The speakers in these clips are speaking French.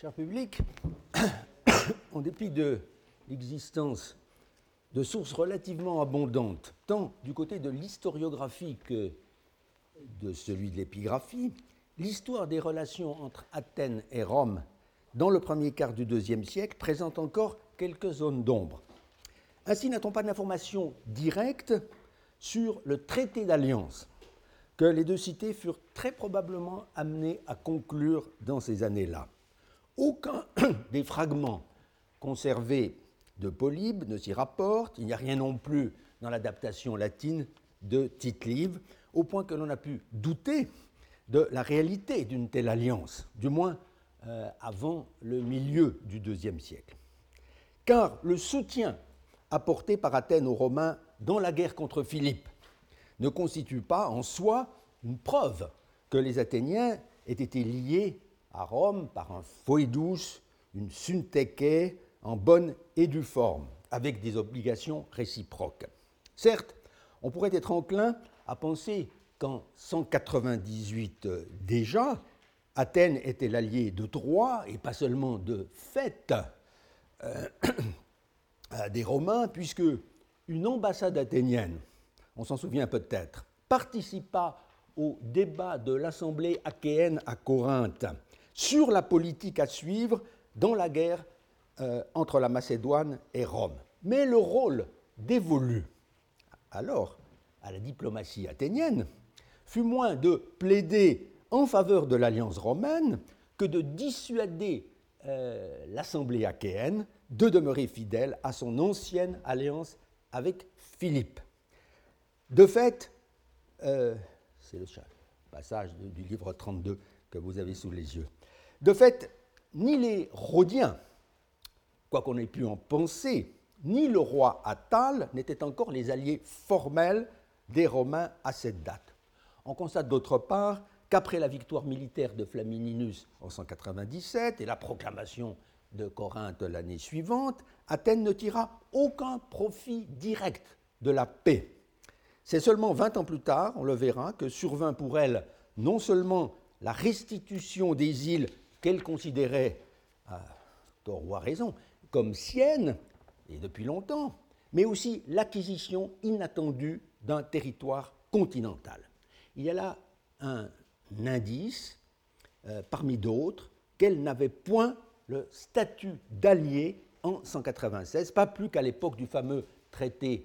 Cher public, en dépit de l'existence de sources relativement abondantes, tant du côté de l'historiographie que de celui de l'épigraphie, l'histoire des relations entre Athènes et Rome dans le premier quart du IIe siècle présente encore quelques zones d'ombre. Ainsi n'a-t-on pas d'informations directes sur le traité d'alliance que les deux cités furent très probablement amenées à conclure dans ces années-là. Aucun des fragments conservés de Polybe ne s'y rapporte, il n'y a rien non plus dans l'adaptation latine de Tite-Live, au point que l'on a pu douter de la réalité d'une telle alliance, du moins avant le milieu du IIe siècle. Car le soutien apporté par Athènes aux Romains dans la guerre contre Philippe ne constitue pas en soi une preuve que les Athéniens aient été liés à Rome par un foedus, une syntheke en bonne et due forme, avec des obligations réciproques. Certes, on pourrait être enclin à penser qu'en 198 déjà, Athènes était l'allié de droit, et pas seulement de fait, des Romains, puisque une ambassade athénienne, on s'en souvient peut-être, participa au débat de l'Assemblée achéenne à Corinthe sur la politique à suivre dans la guerre entre la Macédoine et Rome. Mais le rôle dévolu alors à la diplomatie athénienne fut moins de plaider en faveur de l'alliance romaine que de dissuader l'Assemblée achéenne de demeurer fidèle à son ancienne alliance avec Philippe. De fait, c'est le passage du livre 32 que vous avez sous les yeux. De fait, ni les Rhodiens, quoi qu'on ait pu en penser, ni le roi Attale n'étaient encore les alliés formels des Romains à cette date. On constate d'autre part qu'après la victoire militaire de Flamininus en 197 et la proclamation de Corinthe l'année suivante, Athènes ne tira aucun profit direct de la paix. C'est seulement 20 ans plus tard, on le verra, que survint pour elle non seulement la restitution des îles qu'elle considérait, à tort ou à raison, comme siennes, et depuis longtemps, mais aussi l'acquisition inattendue d'un territoire continental. Il y a là un indice, parmi d'autres, qu'elle n'avait point le statut d'allié en 196, pas plus qu'à l'époque du fameux traité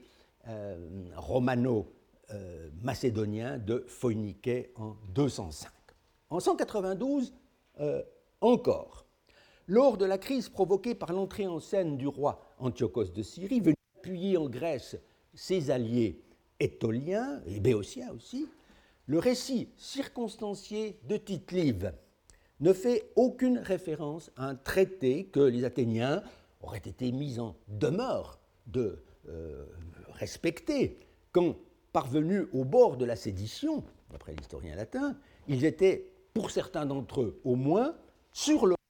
romano-macédonien de Phoïniké en 205. En 192, encore, lors de la crise provoquée par l'entrée en scène du roi Antiochos de Syrie, venu appuyer en Grèce ses alliés étoliens et béotiens aussi, le récit circonstancié de Tite-Live ne fait aucune référence à un traité que les Athéniens auraient été mis en demeure de respecter quand, parvenus au bord de la sédition, d'après l'historien latin, ils étaient, pour certains d'entre eux au moins, sur le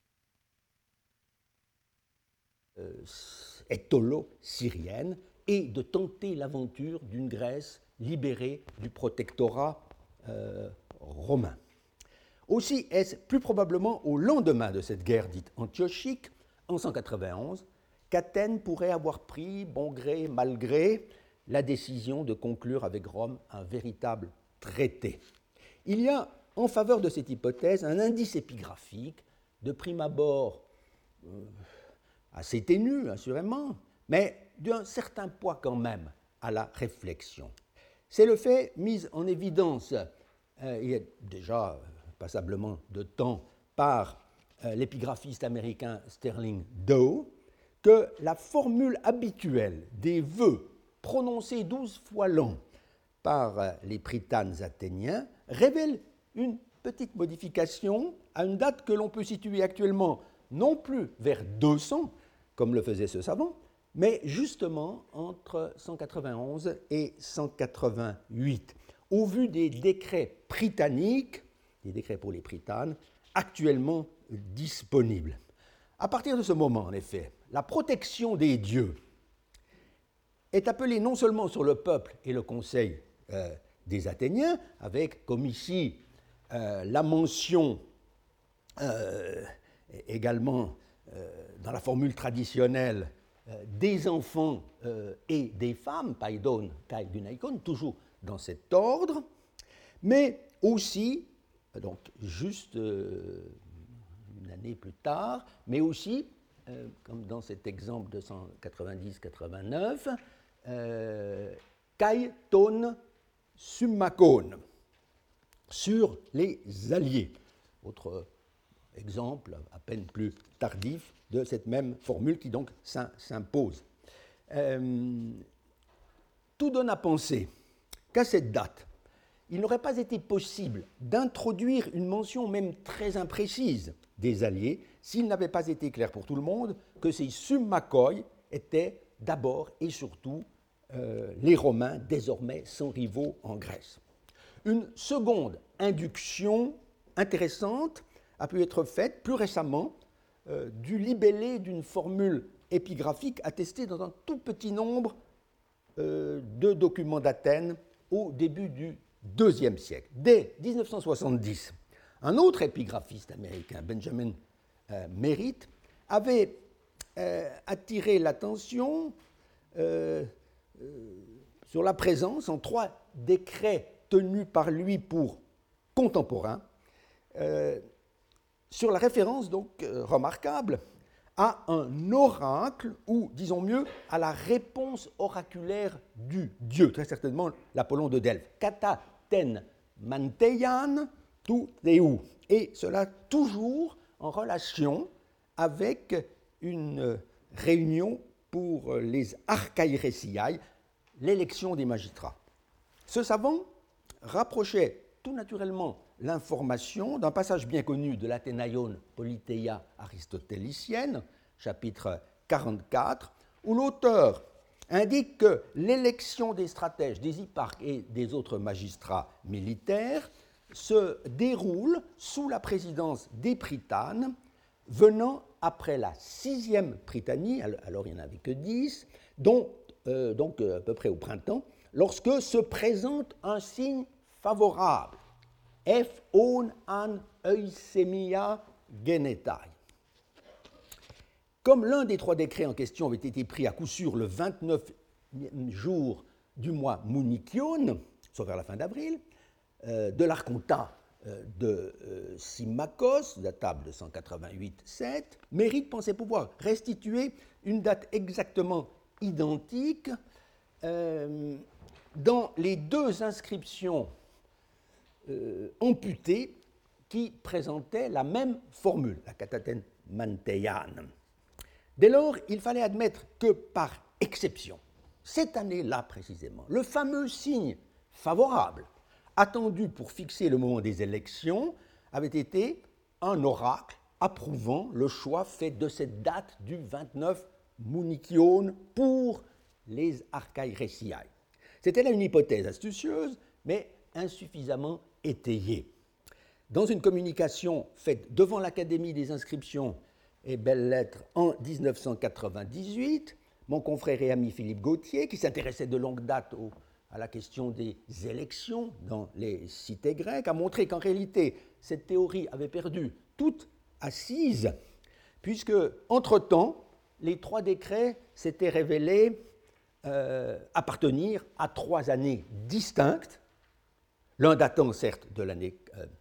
étolo-syrienne et de tenter l'aventure d'une Grèce libérée du protectorat romain. Aussi est-ce plus probablement au lendemain de cette guerre dite antiochique, en 191, qu'Athènes pourrait avoir pris, bon gré, mal gré, la décision de conclure avec Rome un véritable traité. Il y a en faveur de cette hypothèse un indice épigraphique, de prime abord assez ténu, assurément, mais d'un certain poids quand même à la réflexion. C'est le fait mis en évidence il y a déjà passablement de temps par l'épigraphiste américain Sterling Dow, que la formule habituelle des vœux prononcés 12 fois l'an par les pritanes athéniens révèle une petite modification à une date que l'on peut situer actuellement non plus vers 200, comme le faisait ce savant, mais justement entre 191 et 188, au vu des décrets prytaniques, des décrets pour les pritanes, actuellement disponibles. À partir de ce moment, en effet, la protection des dieux est appelée non seulement sur le peuple et le conseil des Athéniens, avec, comme ici, la mention également dans la formule traditionnelle des enfants et des femmes, paidon, kai dunaikon, toujours dans cet ordre, mais aussi, donc juste une année plus tard, mais aussi, comme dans cet exemple de 190-89, kai ton summakon, sur les alliés. Autre exemple, à peine plus tardif, de cette même formule qui donc s'impose. Tout donne à penser qu'à cette date, il n'aurait pas été possible d'introduire une mention même très imprécise des alliés s'il n'avait pas été clair pour tout le monde que ces summakoi étaient d'abord et surtout les Romains, désormais sans rivaux en Grèce. Une seconde induction intéressante a pu être faite plus récemment du libellé d'une formule épigraphique attestée dans un tout petit nombre de documents d'Athènes au début du IIe siècle. Dès 1970, un autre épigraphiste américain, Benjamin Merritt, avait attiré l'attention sur la présence en 3 décrets tenus par lui pour contemporains, sur la référence donc remarquable à un oracle, ou disons mieux, à la réponse oraculaire du dieu, très certainement l'Apollon de Delphes. Kata ten manteian tu theou. Et cela toujours en relation avec une réunion pour les archaïresiai, l'élection des magistrats. Ce savant rapprochait tout naturellement l'information d'un passage bien connu de l'Athénaïon Politeia aristotélicienne, chapitre 44, où l'auteur indique que l'élection des stratèges, des hipparques et des autres magistrats militaires se déroule sous la présidence des Prytanes, venant après la 6e Prytanie, alors il n'y en avait que 10, donc à peu près au printemps, lorsque se présente un signe favorable. F on an eusemia genetai. Comme l'un des 3 décrets en question avait été pris à coup sûr le 29e jour du mois Munikion, soit vers la fin d'avril, de l'archontat de Symmachos, datable de 188-7, Merritt pensait pouvoir restituer une date exactement identique dans les 2 inscriptions amputées qui présentaient la même formule, la kataten manteian. Dès lors, il fallait admettre que par exception, cette année-là précisément, le fameux signe favorable attendu pour fixer le moment des élections avait été un oracle approuvant le choix fait de cette date du 29 Munikion pour les archaïresiai. C'était là une hypothèse astucieuse, mais insuffisamment étayée. Dans une communication faite devant l'Académie des inscriptions et belles-lettres en 1998, mon confrère et ami Philippe Gautier, qui s'intéressait de longue date à la question des élections dans les cités grecques, a montré qu'en réalité, cette théorie avait perdu toute assise, puisque, entre-temps, les 3 décrets s'étaient révélés appartenir à 3 années distinctes, l'un datant certes de l'année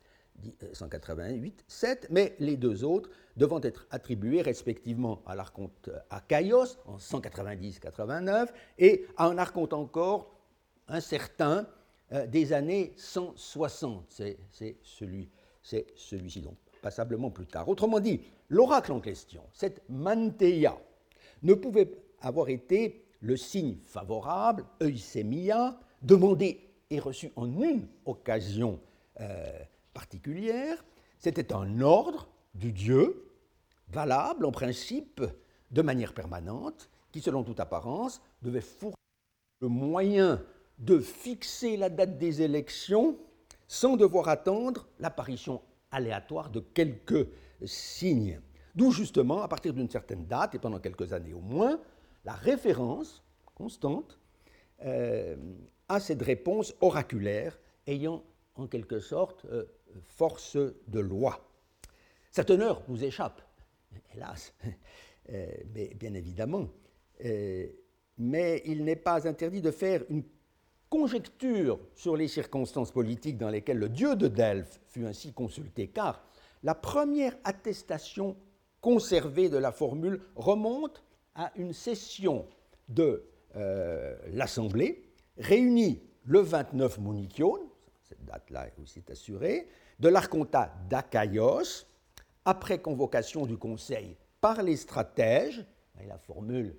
188-7, mais les 2 autres devant être attribués respectivement à l'archonte Achaïos en 190-89 et à un archonte encore incertain des années 160. C'est celui-ci, donc passablement plus tard. Autrement dit, l'oracle en question, cette manteia, ne pouvait avoir été le signe favorable, eusemia, demandé et reçu en une occasion particulière. C'était un ordre du Dieu, valable en principe de manière permanente, qui, selon toute apparence, devait fournir le moyen de fixer la date des élections sans devoir attendre l'apparition aléatoire de quelques signes. D'où justement, à partir d'une certaine date, et pendant quelques années au moins, la référence constante à cette réponse oraculaire ayant en quelque sorte force de loi. Sa teneur nous échappe, hélas, mais bien évidemment. Mais il n'est pas interdit de faire une conjecture sur les circonstances politiques dans lesquelles le dieu de Delphes fut ainsi consulté, car la première attestation conservée de la formule remonte à une session de l'Assemblée, réunie le 29 Munichion, cette date-là aussi est assurée, de l'archontat d'Achaïos, après convocation du Conseil par les stratèges, et la formule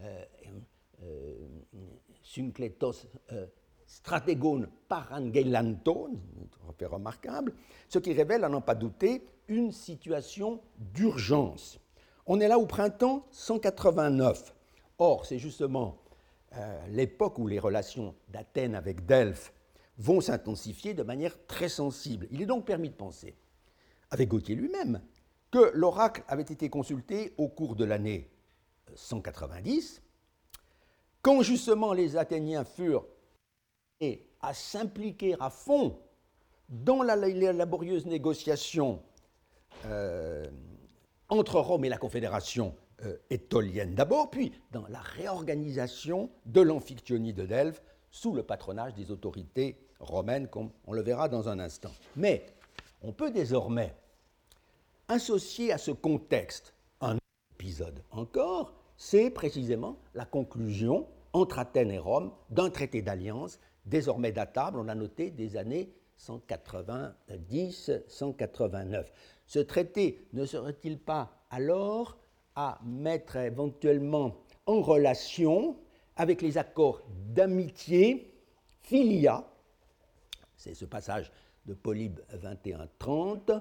Synkletos stratégon parangeilanton, fait remarquable, ce qui révèle, à n'en pas douter, une situation d'urgence. On est là au printemps 189. Or, c'est justement l'époque où les relations d'Athènes avec Delphes vont s'intensifier de manière très sensible. Il est donc permis de penser, avec Gautier lui-même, que l'oracle avait été consulté au cours de l'année 190, quand justement les Athéniens furent à s'impliquer à fond dans la laborieuse négociation entre Rome et la Confédération étolienne d'abord, puis dans la réorganisation de l'Amphictyonie de Delphes sous le patronage des autorités romaines, comme on le verra dans un instant. Mais on peut désormais associer à ce contexte un épisode encore, c'est précisément la conclusion entre Athènes et Rome d'un traité d'alliance désormais datable, on a noté des années 190-189. Ce traité ne serait-il pas alors à mettre éventuellement en relation avec les accords d'amitié, filia, c'est ce passage de Polybe 21-30,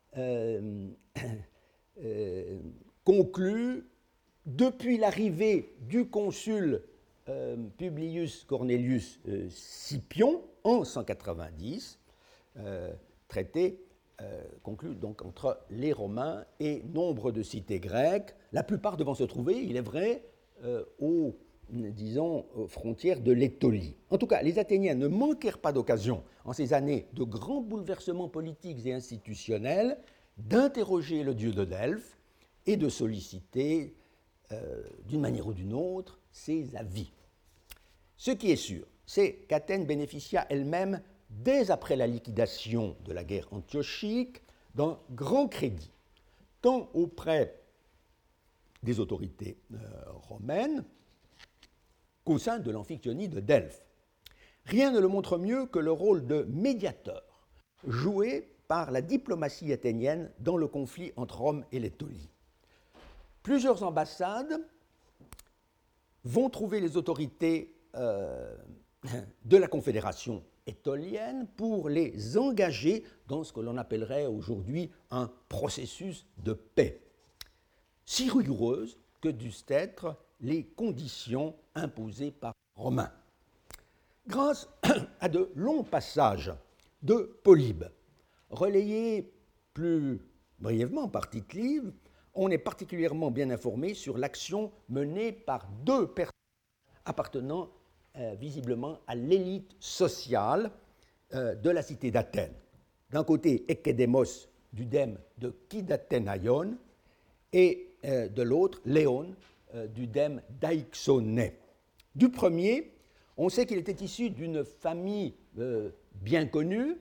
conclu depuis l'arrivée du consul Publius Cornelius Scipion en 190, traité conclu donc entre les Romains et nombre de cités grecques, la plupart devant se trouver, il est vrai, aux frontières de l'Étolie. En tout cas, les Athéniens ne manquèrent pas d'occasion, en ces années de grands bouleversements politiques et institutionnels, d'interroger le dieu de Delphes et de solliciter, d'une manière ou d'une autre, ses avis. Ce qui est sûr, c'est qu'Athènes bénéficia elle-même, dès après la liquidation de la guerre antiochique, d'un grand crédit, tant auprès des autorités romaines qu'au sein de l'Amphictyonie de Delphes. Rien ne le montre mieux que le rôle de médiateur joué par la diplomatie athénienne dans le conflit entre Rome et l'Étolie. Plusieurs ambassades vont trouver les autorités de la Confédération étolienne pour les engager dans ce que l'on appellerait aujourd'hui un processus de paix, si rigoureuse que dussent être les conditions imposées par les Romains. Grâce à de longs passages de Polybe, relayés plus brièvement par Tite-Live, on est particulièrement bien informé sur l'action menée par deux personnes appartenant visiblement à l'élite sociale de la cité d'Athènes. D'un côté, Ekédémos du dème de Kydathénaïon et de l'autre, Léon du dème d'Aïxoné. Du premier, on sait qu'il était issu d'une famille bien connue,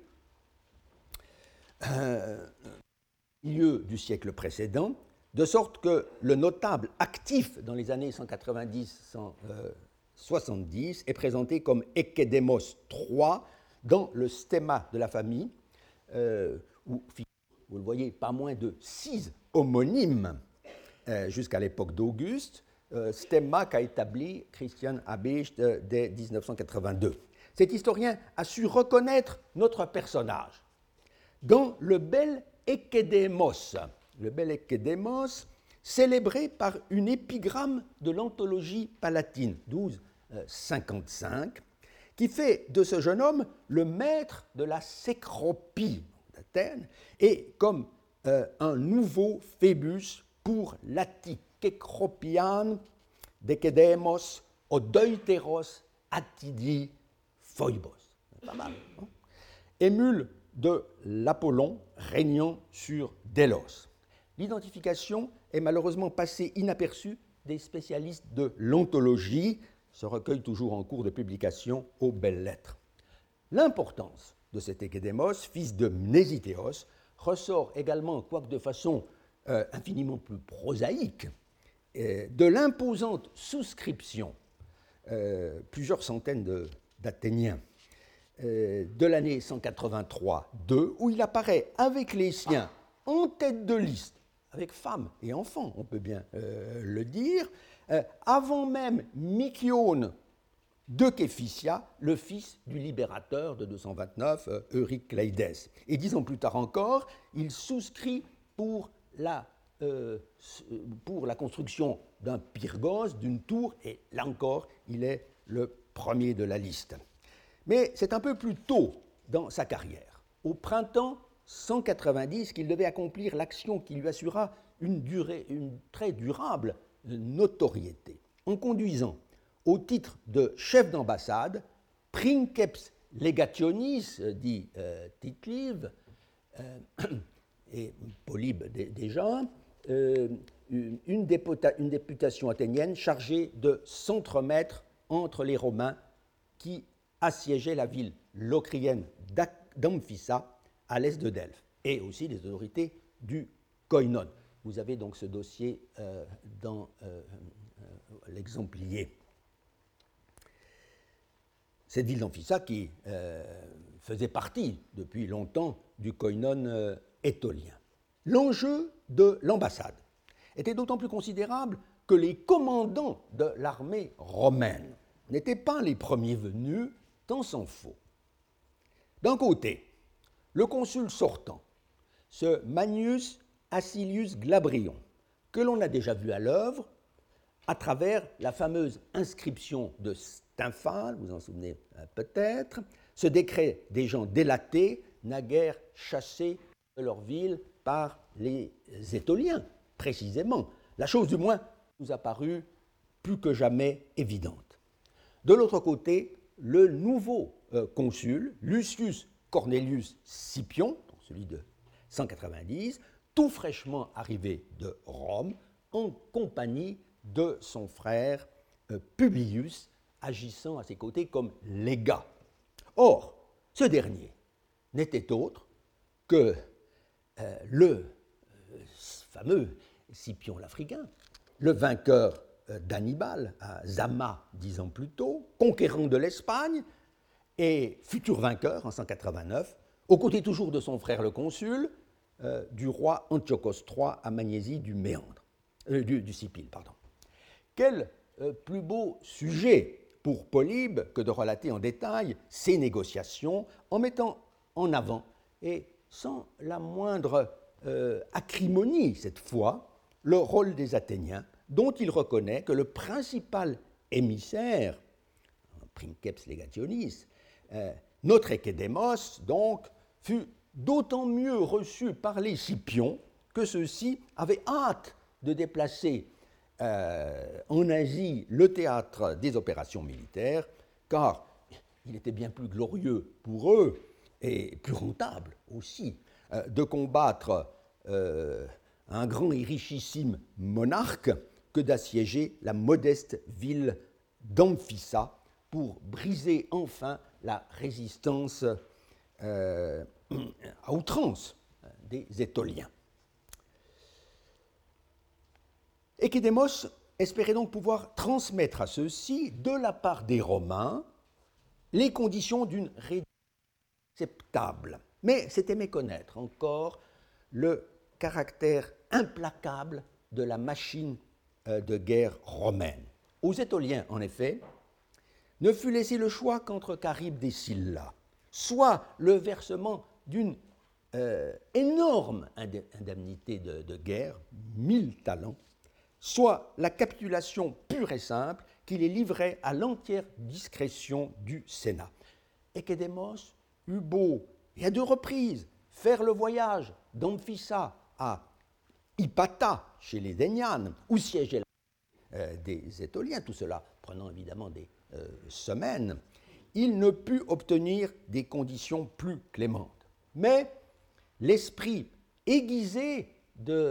milieu du siècle précédent, de sorte que le notable actif dans les années 190-170 est présenté comme Ekédémos III dans le stemma de la famille, où, vous le voyez, pas moins de 6 homonymes jusqu'à l'époque d'Auguste, stemma qu'a établi Christian Habicht dès 1982. Cet historien a su reconnaître notre personnage dans le bel Ekédémos, célébré par une épigramme de l'anthologie palatine 1255, qui fait de ce jeune homme le maître de la sécropie d'Athènes et comme un nouveau Phébus pour l'Attikekropian d'Ekédémos Odoïteros Attidi Phoibos. Pas mal, non ? Émule de l'Apollon régnant sur Délos. L'identification est malheureusement passé inaperçu des spécialistes de l'ontologie, ce recueil toujours en cours de publication aux Belles Lettres. L'importance de cet Ékédémos, fils de Mnésithéos, ressort également, quoique de façon infiniment plus prosaïque, de l'imposante souscription, plusieurs centaines d'Athéniens, de l'année 183-2, où il apparaît avec les siens en tête de liste, avec femmes et enfants, on peut bien le dire, avant même Mykione de Képhysia, le fils du libérateur de 229, Eurycleides. Et 10 ans plus tard encore, il souscrit pour la construction d'un pyrgos, d'une tour, et là encore, il est le premier de la liste. Mais c'est un peu plus tôt dans sa carrière, au printemps 190, qu'il devait accomplir l'action qui lui assura une très durable notoriété, en conduisant au titre de chef d'ambassade, princeps legationis, dit Tite-Live, et Polybe déjà, une députation athénienne chargée de s'entremettre entre les Romains qui assiégeaient la ville locrienne d'Amphissa à l'est de Delphes, et aussi les autorités du Koinon. Vous avez donc ce dossier dans l'exemplier. Cette ville d'Amphissa qui faisait partie depuis longtemps du Koinon étolien. L'enjeu de l'ambassade était d'autant plus considérable que les commandants de l'armée romaine n'étaient pas les premiers venus, tant s'en faut. D'un côté, le consul sortant, ce Manius Acilius Glabrion, que l'on a déjà vu à l'œuvre à travers la fameuse inscription de Stymphale, vous en souvenez peut-être, ce décret des gens délatés, naguère chassés de leur ville par les Étoliens, précisément. La chose, du moins, nous a paru plus que jamais évidente. De l'autre côté, le nouveau consul, Lucius Cornelius Scipion, celui de 190, tout fraîchement arrivé de Rome, en compagnie de son frère Publius, agissant à ses côtés comme légat. Or, ce dernier n'était autre que le fameux Scipion l'Africain, le vainqueur d'Hannibal à Zama 10 ans plus tôt, conquérant de l'Espagne et futur vainqueur en 189, aux côtés toujours de son frère le consul, du roi Antiochos III à Magnésie du Méandre, du Sicile, pardon. Quel plus beau sujet pour Polybe que de relater en détail ces négociations en mettant en avant, et sans la moindre acrimonie cette fois, le rôle des Athéniens, dont il reconnaît que le principal émissaire, princeps legationis, notre Ékédémos, donc, fut d'autant mieux reçu par les Scipions que ceux-ci avaient hâte de déplacer en Asie le théâtre des opérations militaires, car il était bien plus glorieux pour eux, et plus rentable aussi, de combattre un grand et richissime monarque que d'assiéger la modeste ville d'Amphissa pour briser enfin la résistance à outrance des Étoliens. Ékédémos espérait donc pouvoir transmettre à ceux-ci, de la part des Romains, les conditions d'une réduction acceptable. Mais c'était méconnaître encore le caractère implacable de la machine de guerre romaine. Aux Étoliens, en effet, ne fut laissé le choix qu'entre Charybde et Scylla, soit le versement d'une énorme indemnité de guerre, 1000 talents, soit la capitulation pure et simple qui les livrait à l'entière discrétion du Sénat. Ékédémos eut beau, et à 2 reprises, faire le voyage d'Amphissa à Hypata, chez les Dénianes, où siégeait des Étoliens, tout cela prenant évidemment des semaines, il ne put obtenir des conditions plus clémentes. Mais l'esprit aiguisé de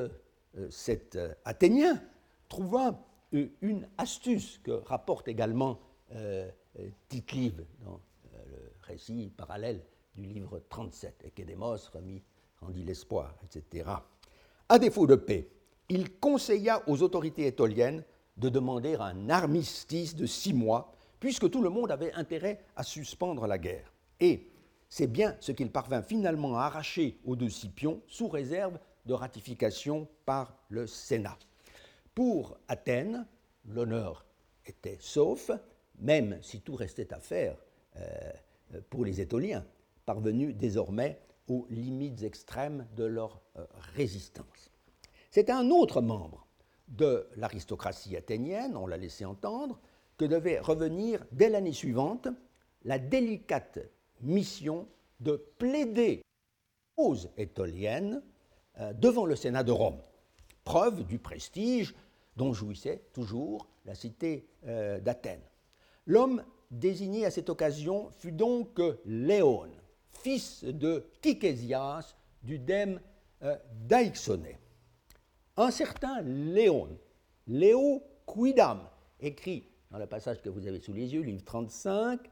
cet Athénien trouva une astuce que rapporte également Tite-Live dans le récit parallèle du livre 37, Échédémos rendit l'espoir, etc. À défaut de paix, il conseilla aux autorités étoliennes de demander un armistice de 6 mois, puisque tout le monde avait intérêt à suspendre la guerre. Et c'est bien ce qu'il parvint finalement à arracher aux 2 Scipions, sous réserve de ratification par le Sénat. Pour Athènes, l'honneur était sauf, même si tout restait à faire pour les Étoliens, parvenus désormais aux limites extrêmes de leur résistance. C'est un autre membre de l'aristocratie athénienne, on l'a laissé entendre, que devait revenir dès l'année suivante la délicate mission de plaider aux étoliennes devant le Sénat de Rome, preuve du prestige dont jouissait toujours la cité d'Athènes. L'homme désigné à cette occasion fut donc Léon, fils de Kykesias du dème d'Aïxonée. Un certain Léon, Léo Quidam, écrit dans le passage que vous avez sous les yeux, livre 35,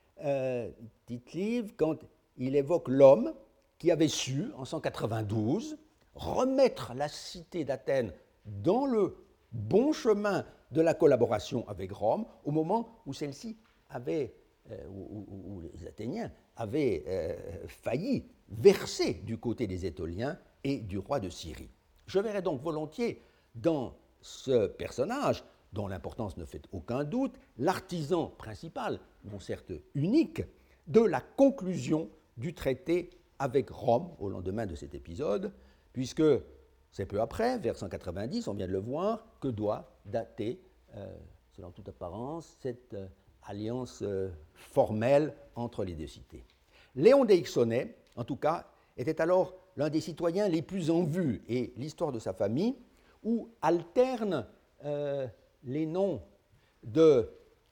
Tite-Live, quand il évoque l'homme qui avait su, en 192, remettre la cité d'Athènes dans le bon chemin de la collaboration avec Rome, au moment où celle-ci avait, où les Athéniens avaient failli verser du côté des Étoliens et du roi de Syrie. Je verrai donc volontiers dans ce personnage, dont l'importance ne fait aucun doute, l'artisan principal, non certes unique, de la conclusion du traité avec Rome au lendemain de cet épisode, puisque c'est peu après, vers 190, on vient de le voir, que doit dater, selon toute apparence, cette alliance formelle entre les 2 cités. Léon d'Eixonée, en tout cas, était alors l'un des citoyens les plus en vue, et l'histoire de sa famille, où alternent les noms de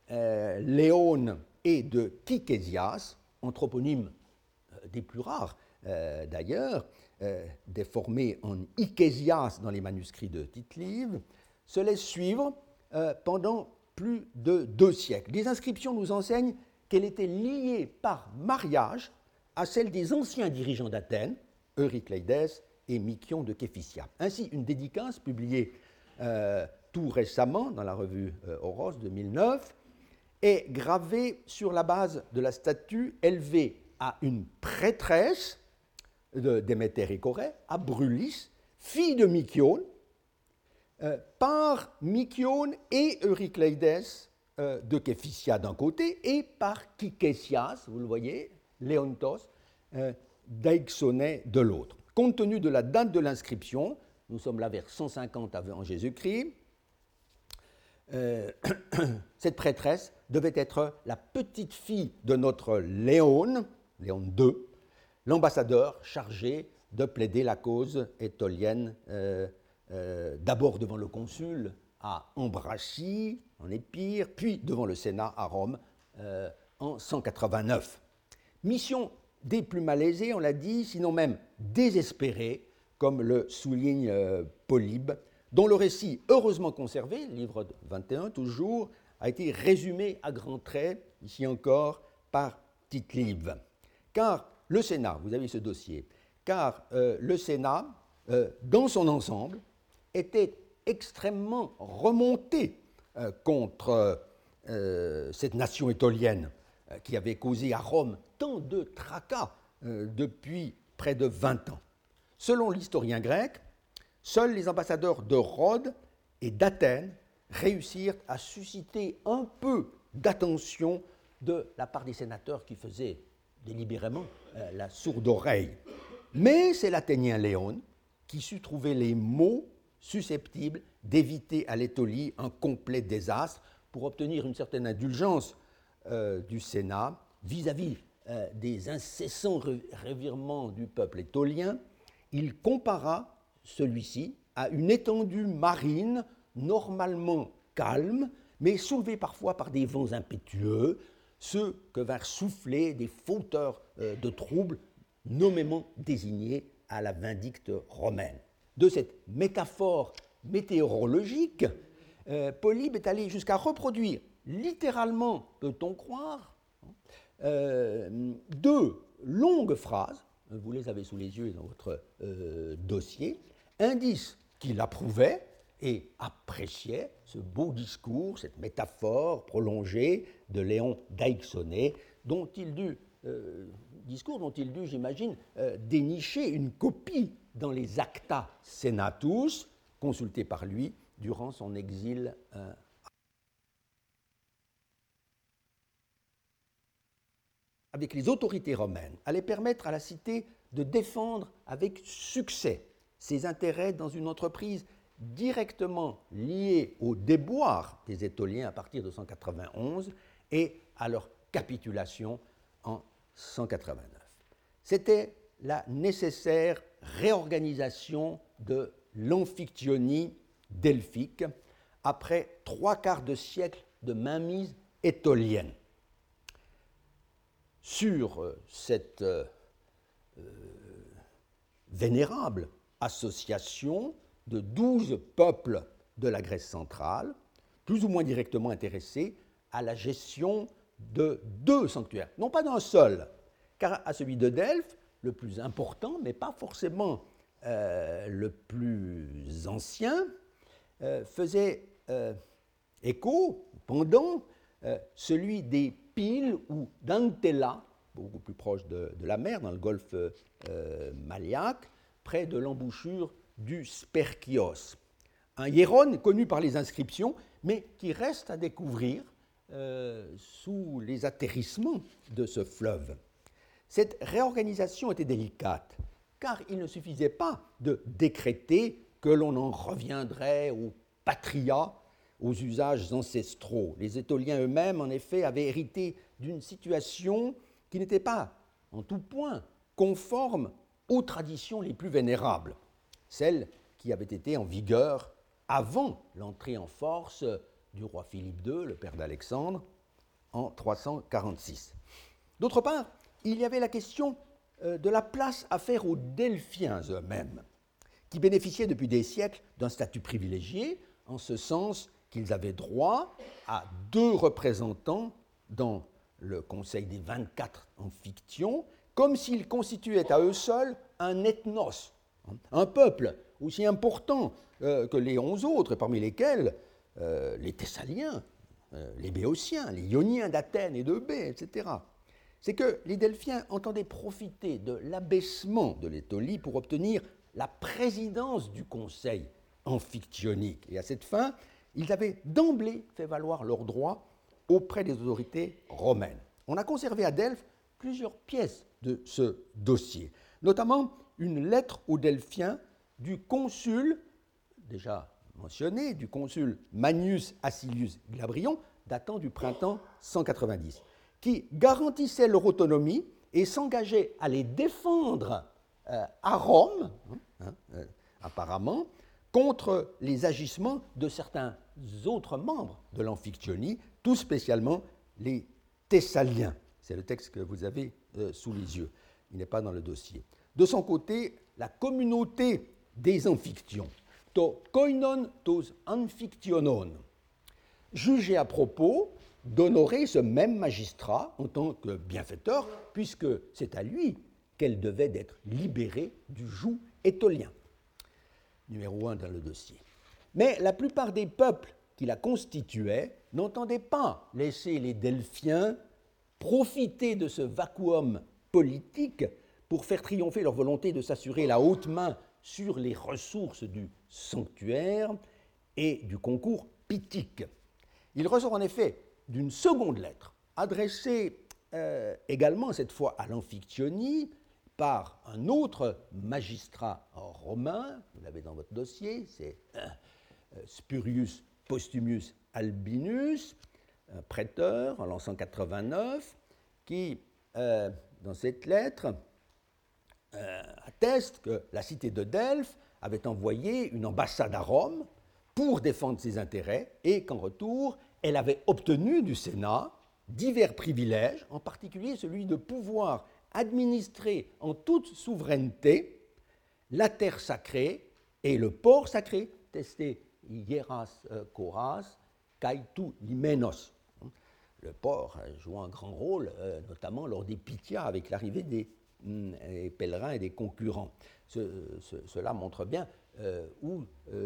Léon et de Kykesias, anthroponymes des plus rares d'ailleurs, déformés en Ichésias dans les manuscrits de Tite-Live, se laisse suivre pendant plus de 2 siècles. Les inscriptions nous enseignent qu'elle était liée par mariage à celle des anciens dirigeants d'Athènes, Eurycleides et Mikion de Képhysia. Ainsi, une dédicace publiée tout récemment dans la revue Horos 2009 est gravée sur la base de la statue élevée à une prêtresse de Déméter et Corée, à Brulis, fille de Mikion, par Mikion et Eurycleides de Képhysia d'un côté et par Kykesias, vous le voyez, Léontos, d'Aixonée de l'autre. Compte tenu de la date de l'inscription, nous sommes là vers 150 avant Jésus-Christ, cette prêtresse devait être la petite fille de notre Léon, Léon II, l'ambassadeur chargé de plaider la cause étolienne, d'abord devant le consul à Ambracie, en Épire, puis devant le Sénat à Rome en 189. Mission des plus malaisés, on l'a dit, sinon même désespérés, comme le souligne Polybe, dont le récit, heureusement conservé, livre 21 toujours, a été résumé à grands traits, ici encore, par Tite-Live. Car le Sénat, vous avez ce dossier, car le Sénat, dans son ensemble, était extrêmement remonté contre cette nation étolienne qui avait causé à Rome tant de tracas depuis près de 20 ans. Selon l'historien grec, seuls les ambassadeurs de Rhodes et d'Athènes réussirent à susciter un peu d'attention de la part des sénateurs qui faisaient délibérément la sourde oreille. Mais c'est l'Athénien Léon qui sut trouver les mots susceptibles d'éviter à l'Étolie un complet désastre pour obtenir une certaine indulgence du Sénat vis-à-vis des incessants revirements du peuple étolien. Il compara celui-ci à une étendue marine normalement calme, mais soulevée parfois par des vents impétueux, ceux que vinrent souffler des fauteurs de troubles nommément désignés à la vindicte romaine. de cette métaphore météorologique, Polybe est allé jusqu'à reproduire littéralement, peut-on croire, deux longues phrases, vous les avez sous les yeux dans votre dossier, indice qu'il approuvait et appréciait ce beau discours, cette métaphore prolongée de Léon d'Aixonnet, discours dont il dut, j'imagine, dénicher une copie dans les Acta Senatus, consultés par lui durant son exil avec les autorités romaines, allait permettre à la cité de défendre avec succès ses intérêts dans une entreprise directement liée au déboire des Étoliens à partir de 191 et à leur capitulation en 189. C'était la nécessaire réorganisation de l'amphictyonie delphique après 3/4 de siècle de mainmise étolienne. Sur cette vénérable association de 12 peuples de la Grèce centrale, plus ou moins directement intéressés à la gestion de 2 sanctuaires, non pas d'un seul, car à celui de Delphes, le plus important, mais pas forcément le plus ancien, faisait écho, pendant, celui des Pyles ou d'Antella, beaucoup plus proche de la mer, dans le golfe Maliaque, près de l'embouchure du Sperchios. Un hieron connu par les inscriptions, mais qui reste à découvrir sous les atterrissements de ce fleuve. Cette réorganisation était délicate, car il ne suffisait pas de décréter que l'on en reviendrait au patria, aux usages ancestraux. Les Étoliens eux-mêmes, en effet, avaient hérité d'une situation qui n'était pas, en tout point, conforme aux traditions les plus vénérables, celles qui avaient été en vigueur avant l'entrée en force du roi Philippe II, le père d'Alexandre, en 346. D'autre part, il y avait la question de la place à faire aux Delphiens eux-mêmes, qui bénéficiaient depuis des siècles d'un statut privilégié, en ce sens qu'ils avaient droit à 2 représentants dans le Conseil des 24 amphictyons, comme s'ils constituaient à eux seuls un ethnos, un peuple aussi important que les 11 autres, parmi lesquels les Thessaliens, les Béotiens, les Ioniens d'Athènes et de Bé, etc. C'est que les Delphiens entendaient profiter de l'abaissement de l'Étolie pour obtenir la présidence du Conseil amphictyonique. Et à cette fin, ils avaient d'emblée fait valoir leurs droits auprès des autorités romaines. On a conservé à Delphes plusieurs pièces de ce dossier, notamment une lettre aux Delphiens du consul, déjà mentionné, du consul Manius Acilius Glabrion, datant du printemps 190, qui garantissait leur autonomie et s'engageait à les défendre à Rome, apparemment, contre les agissements de certains autres membres de l'amphictyonie, tout spécialement les Thessaliens. C'est le texte que vous avez sous les yeux. Il n'est pas dans le dossier. De son côté, la communauté des amphictyons, to koinon tos amphictyonon, jugeait à propos d'honorer ce même magistrat en tant que bienfaiteur, puisque c'est à lui qu'elle devait d'être libérée du joug étolien. Numéro 1 dans le dossier. Mais la plupart des peuples qui la constituaient n'entendaient pas laisser les Delphiens profiter de ce vacuum politique pour faire triompher leur volonté de s'assurer la haute main sur les ressources du sanctuaire et du concours pythique. Il ressort en effet d'une seconde lettre, adressée également cette fois à l'amphictyonie, par un autre magistrat romain, vous l'avez dans votre dossier, c'est Spurius Postumius Albinus, un prêteur en l'an 189, qui, dans cette lettre, atteste que la cité de Delphes avait envoyé une ambassade à Rome pour défendre ses intérêts et qu'en retour, elle avait obtenu du Sénat divers privilèges, en particulier celui de pouvoir administrer en toute souveraineté la terre sacrée, Et le port sacré, testé hieras koras, kaitu limenos. Le port joue un grand rôle, notamment lors des Pythias, avec l'arrivée des pèlerins et des concurrents. Cela montre bien où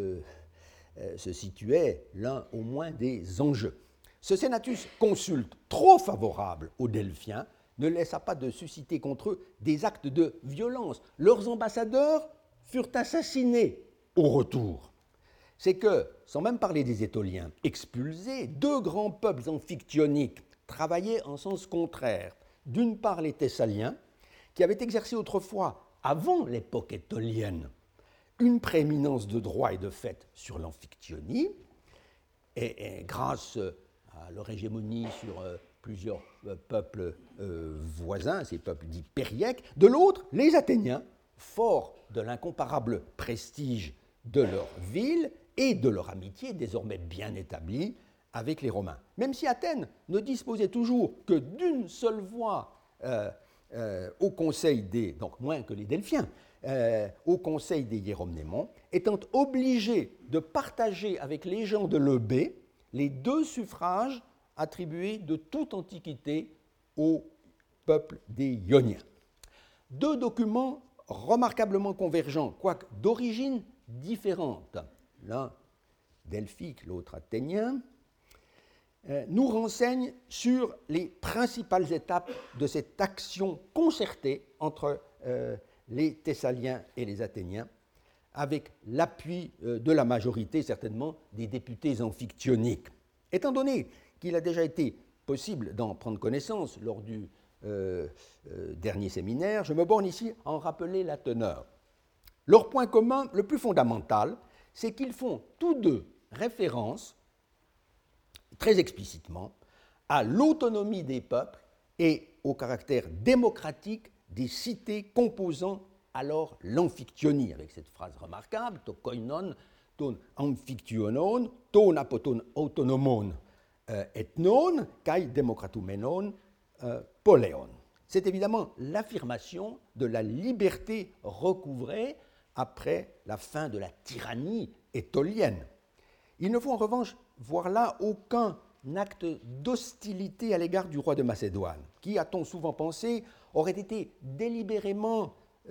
se situait l'un au moins des enjeux. Ce senatus consulte trop favorable aux Delphiens ne laissa pas de susciter contre eux des actes de violence. Leurs ambassadeurs furent assassinés au retour. C'est que, sans même parler des Étoliens, expulsés, deux grands peuples amphictyoniques travaillaient en sens contraire. D'une part, les Thessaliens, qui avaient exercé autrefois, avant l'époque étolienne, une prééminence de droit et de fait sur l'Amphictyonie, et grâce à leur hégémonie sur plusieurs peuples voisins, ces peuples dits périèques. De l'autre, les Athéniens, forts de l'incomparable prestige de leur ville et de leur amitié désormais bien établie avec les Romains. Même si Athènes ne disposait toujours que d'une seule voix au conseil des, donc moins que les Delphiens, au conseil des Hieromnémons, étant obligée de partager avec les gens de l'Eubée les deux suffrages attribués de toute antiquité au peuple des Ioniens. Deux documents remarquablement convergents, quoique d'origine différente, l'un delphique, l'autre athénien, nous renseignent sur les principales étapes de cette action concertée entre les Thessaliens et les Athéniens, avec l'appui de la majorité, certainement, des députés amphictyoniques. Étant donné qu'il a déjà été possible d'en prendre connaissance lors du dernier séminaire, je me borne ici à en rappeler la teneur. Leur point commun le plus fondamental, c'est qu'ils font tous deux référence, très explicitement, à l'autonomie des peuples et au caractère démocratique des cités composant alors l'amphictyonie, avec cette phrase remarquable, to koinon, ton amphictyonon, ton apoton autonomon ethnon, kai democratoumenon poléon. C'est évidemment l'affirmation de la liberté recouvrée après la fin de la tyrannie étolienne. Il ne faut en revanche voir là aucun acte d'hostilité à l'égard du roi de Macédoine, qui, a-t-on souvent pensé, aurait été délibérément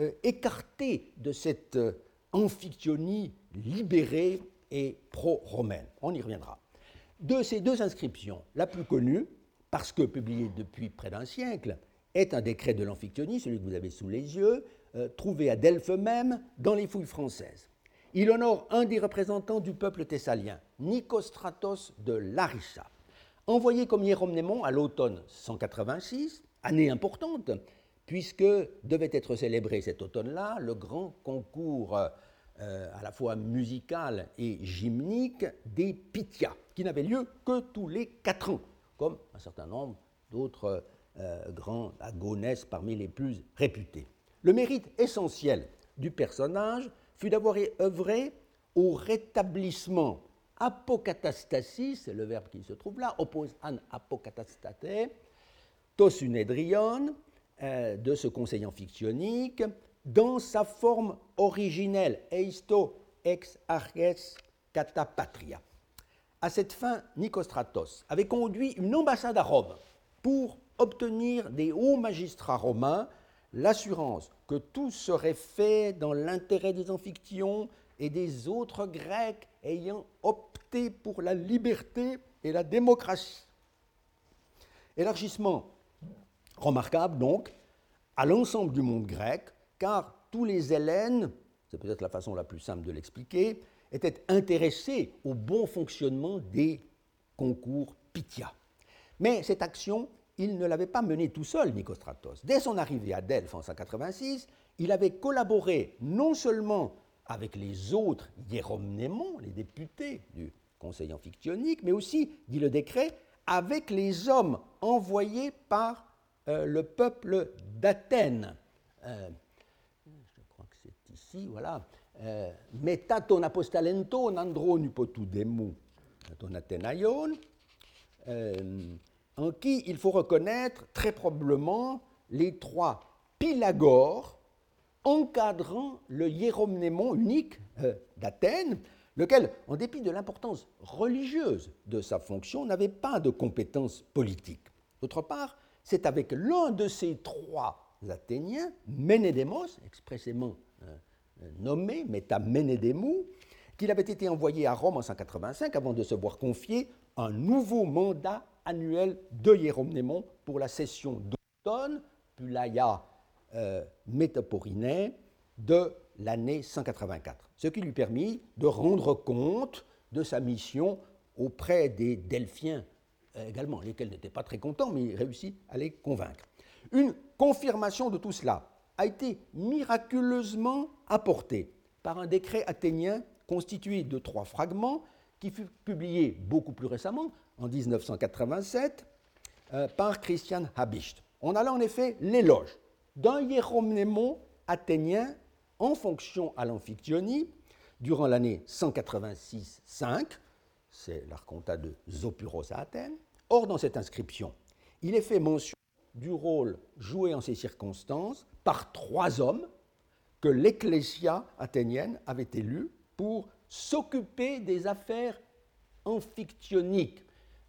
écarté de cette amphictyonie libérée et pro-romaine. On y reviendra. De ces deux inscriptions, la plus connue, parce que publiée depuis près d'un siècle, est un décret de l'amphictyonie, celui que vous avez sous les yeux, trouvé à Delphes même dans les fouilles françaises. Il honore un des représentants du peuple thessalien, Nicostratos de Larissa, envoyé comme Hieromnémon à l'automne 186, année importante, puisque devait être célébré cet automne-là le grand concours à la fois musical et gymnique des Pythias, qui n'avait lieu que tous les 4 ans, comme un certain nombre d'autres grands agonesses parmi les plus réputés. Le mérite essentiel du personnage fut d'avoir œuvré au rétablissement apokatastasis, c'est le verbe qui se trouve là, oppose an apokatastate, tos unedrion, de ce conseil amphictyonique, dans sa forme originelle, eisto ex arches kata patria. À cette fin, Nicostratos avait conduit une ambassade à Rome pour obtenir des hauts magistrats romains l'assurance que tout serait fait dans l'intérêt des Amphictyons et des autres Grecs ayant opté pour la liberté et la démocratie. Élargissement remarquable donc à l'ensemble du monde grec, car tous les Hellènes, c'est peut-être la façon la plus simple de l'expliquer, étaient intéressés au bon fonctionnement des concours Pythia. Mais cette action, il ne l'avait pas menée tout seul, Nicostratos. Dès son arrivée à Delphes en 186, il avait collaboré non seulement avec les autres Hieromnémons, les députés du conseil amphictyonique, mais aussi, dit le décret, avec les hommes envoyés par le peuple d'Athènes. Je crois que c'est ici, voilà. Meta ton apostalento nandro nupotu demu ton Athénaïon, en qui il faut reconnaître très probablement les 3 Pylagores encadrant le hiéromnémon unique d'Athènes, lequel, en dépit de l'importance religieuse de sa fonction, n'avait pas de compétences politiques. D'autre part, c'est avec l'un de ces trois Athéniens, Ménédémos, expressément nommé Métaménédémou, qu'il avait été envoyé à Rome en 185 avant de se voir confier un nouveau mandat annuel de hiéromnémon pour la session d'automne, Pulaia Métaporinée, de l'année 184, ce qui lui permit de rendre compte de sa mission auprès des Delphiens également, lesquels n'étaient pas très contents, mais il réussit à les convaincre. Une confirmation de tout cela a été miraculeusement apportée par un décret athénien constitué de 3 fragments qui fut publié beaucoup plus récemment, en 1987, par Christian Habicht. On a là en effet l'éloge d'un hiéromnémon athénien en fonction à l'Amphictyonie durant l'année 186-5, c'est l'archontat de Zopyros à Athènes. Or, dans cette inscription, il est fait mention du rôle joué en ces circonstances par 3 hommes que l'ecclésia athénienne avait élus pour s'occuper des affaires amphictyoniques.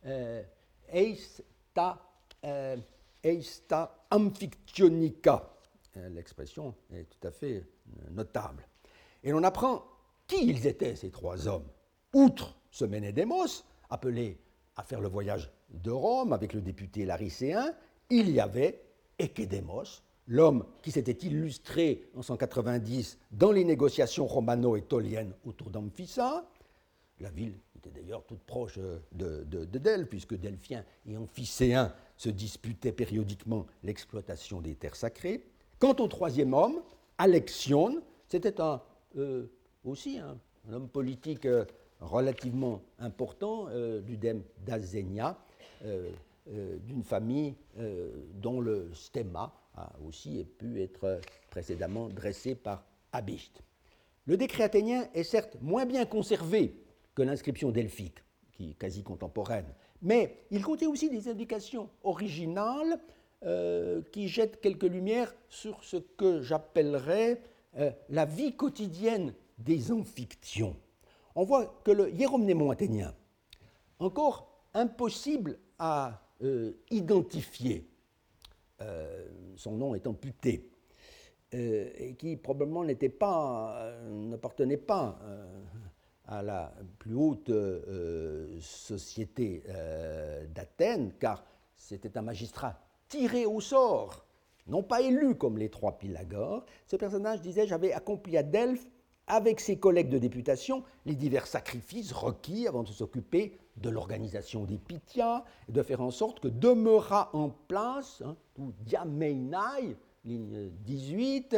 Eista amphictyonica. L'expression est tout à fait notable. Et l'on apprend qui ils étaient, ces 3 hommes. Outre ce Ménédémos, appelé à faire le voyage de Rome avec le député laricéen, il y avait Échédémos, l'homme qui s'était illustré en 190 dans les négociations romano-étoliennes autour d'Amphissa. La ville était d'ailleurs toute proche de Delphes, puisque Delphiens et Amphicéens se disputaient périodiquement l'exploitation des terres sacrées. Quant au 3e homme, Alexion, c'était aussi un homme politique relativement important du dème d'Azénia, d'une famille dont le stemma a aussi pu être précédemment dressé par Habicht. Le décret athénien est certes moins bien conservé que l'inscription delphique, qui est quasi contemporaine, mais il contient aussi des indications originales qui jettent quelques lumières sur ce que j'appellerais la vie quotidienne des amphictyons. On voit que le hiéromnémon athénien, encore impossible à identifier, son nom est amputé, et qui probablement n'appartenait pas à la plus haute société d'Athènes, car c'était un magistrat tiré au sort, non pas élu comme les 3 Pylagores. Ce personnage, disais-je, avait accompli à Delphes, avec ses collègues de députation, les divers sacrifices requis avant de s'occuper de l'organisation des Pythias et de faire en sorte que demeura en place, tout diameinai, ligne 18,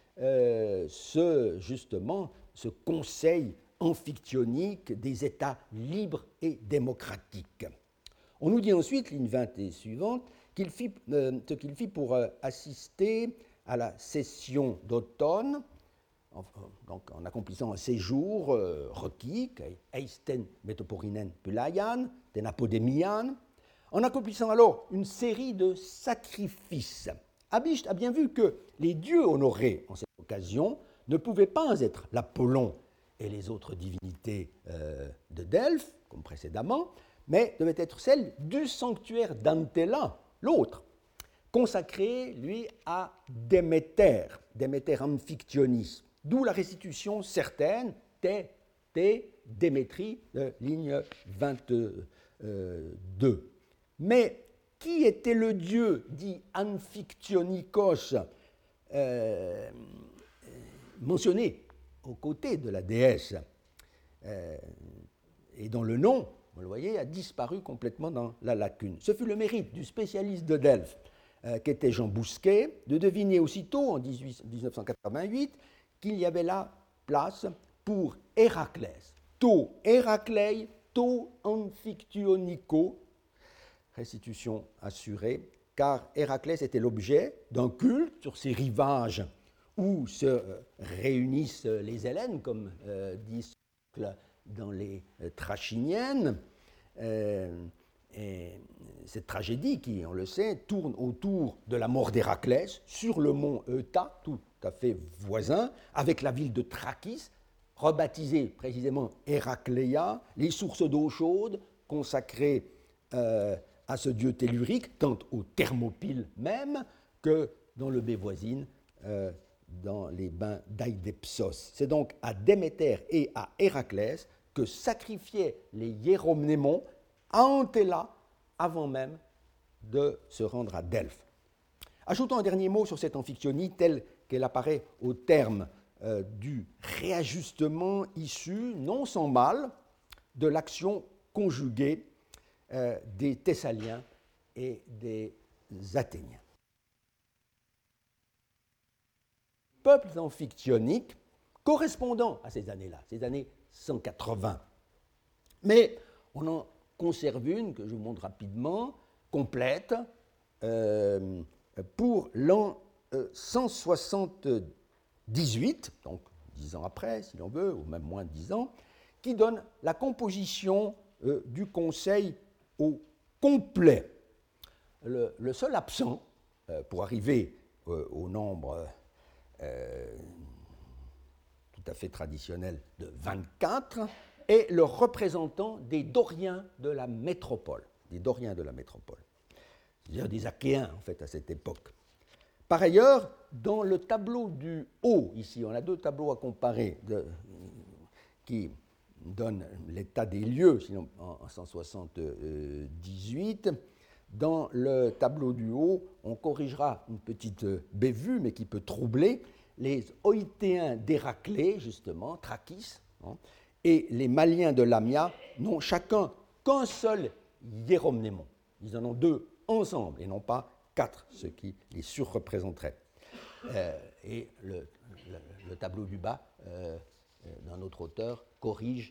ce conseil amphictyonique des États libres et démocratiques. On nous dit ensuite, ligne 20 et suivante, ce qu'il fit pour assister à la session d'automne, donc en accomplissant un séjour requis, eisten metoporinen pulaian, tenapodemian, en accomplissant alors une série de sacrifices. Habicht a bien vu que les dieux honorés en cette occasion ne pouvaient pas être l'Apollon et les autres divinités de Delphes, comme précédemment, mais devaient être celles du sanctuaire d'Antella, l'autre, consacré, lui, à Déméter, Déméter Amphictyonis, d'où la restitution certaine, Démétrie, ligne 22. Mais qui était le dieu dit Amphictyonikos, mentionné aux côtés de la déesse, et dont le nom, vous le voyez, a disparu complètement dans la lacune. Ce fut le mérite du spécialiste de Delphes, qu'était Jean Bousquet, de deviner aussitôt, en 1988, qu'il y avait là place pour Héraclès. To Héraclei, to Amphictyonico, restitution assurée, car Héraclès était l'objet d'un culte sur ces rivages où se réunissent les Hellènes, comme dit Socle dans les Trachiniennes. Et cette tragédie, qui, on le sait, tourne autour de la mort d'Héraclès sur le mont Euta, tout tout à fait voisin, avec la ville de Thrakis, rebaptisée précisément Héracléa, les sources d'eau chaude consacrées à ce dieu tellurique, tant aux Thermopyles même que dans le baie voisine, dans les bains d'Aïdepsos. C'est donc à Déméter et à Héraclès que sacrifiaient les hiéromnémons à Antéla avant même de se rendre à Delphes. Ajoutons un dernier mot sur cette amphiktyonie telle qu'elle apparaît au terme du réajustement issu, non sans mal, de l'action conjuguée des Thessaliens et des Athéniens. Peuples amphictyoniques correspondant à ces années-là, ces années 180. Mais on en conserve une que je vous montre rapidement, complète, pour l'an 178, donc 10 ans après, si l'on veut, ou même moins de 10 ans, qui donne la composition du Conseil au complet. Le seul absent, pour arriver au nombre tout à fait traditionnel de 24, est le représentant des Doriens de la métropole. C'est-à-dire des Achéens, en fait, à cette époque. Par ailleurs, dans le tableau du haut, ici, on a deux tableaux à comparer qui donnent l'état des lieux, sinon en 178. Dans le tableau du haut, on corrigera une petite bévue, mais qui peut troubler, les Oïtéens d'Héraclée, justement, Thrakis, hein, et les Maliens de Lamia n'ont chacun qu'un seul hiéromnémon. Ils en ont deux ensemble, et non pas quatre, ce qui les surreprésenterait. Et le tableau du bas, d'un autre auteur, corrige,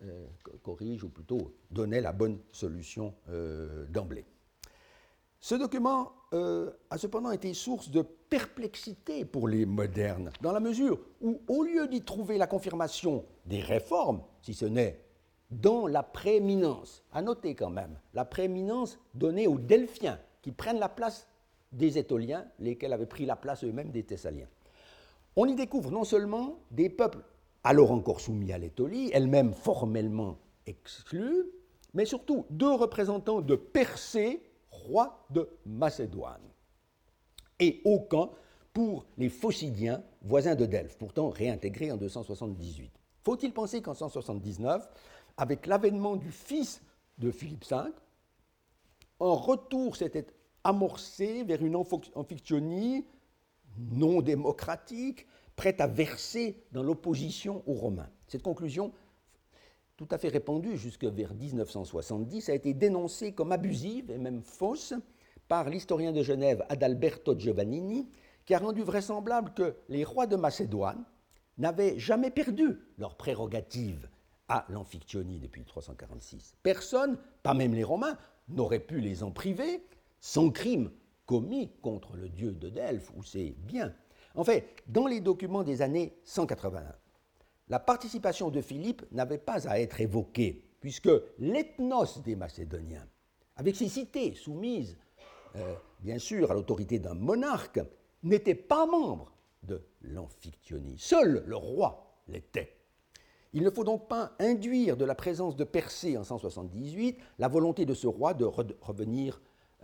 ou plutôt donnait la bonne solution d'emblée. Ce document a cependant été source de perplexité pour les modernes, dans la mesure où, au lieu d'y trouver la confirmation des réformes, si ce n'est dans la prééminence, à noter quand même, la prééminence donnée aux Delphiens, qui prennent la place des Étoliens, lesquels avaient pris la place eux-mêmes des Thessaliens. On y découvre non seulement des peuples alors encore soumis à l'Étolie, elle-même formellement exclue, mais surtout deux représentants de Persée, roi de Macédoine, et aucun pour les Phocidiens, voisins de Delphes, pourtant réintégrés en 278. Faut-il penser qu'en 179, avec l'avènement du fils de Philippe V, un retour s'était amorcé vers une amphictyonie non démocratique, prête à verser dans l'opposition aux Romains. Cette conclusion, tout à fait répandue jusque vers 1970, a été dénoncée comme abusive et même fausse par l'historien de Genève Adalberto Giovannini, qui a rendu vraisemblable que les rois de Macédoine n'avaient jamais perdu leur prérogative à l'amphictyonie depuis 346. Personne, pas même les Romains, n'aurait pu les en priver sans crime commis contre le dieu de Delphes ou ses biens. En fait, dans les documents des années 181, la participation de Philippe n'avait pas à être évoquée, puisque l'ethnos des Macédoniens, avec ses cités soumises, bien sûr, à l'autorité d'un monarque, n'était pas membre de l'amphictyonie. Seul le roi l'était. Il ne faut donc pas induire de la présence de Persée en 178 la volonté de ce roi de revenir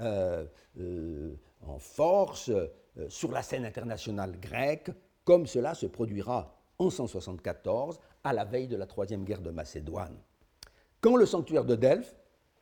en force sur la scène internationale grecque, comme cela se produira en 174, à la veille de la Troisième Guerre de Macédoine. Quand le sanctuaire de Delphes,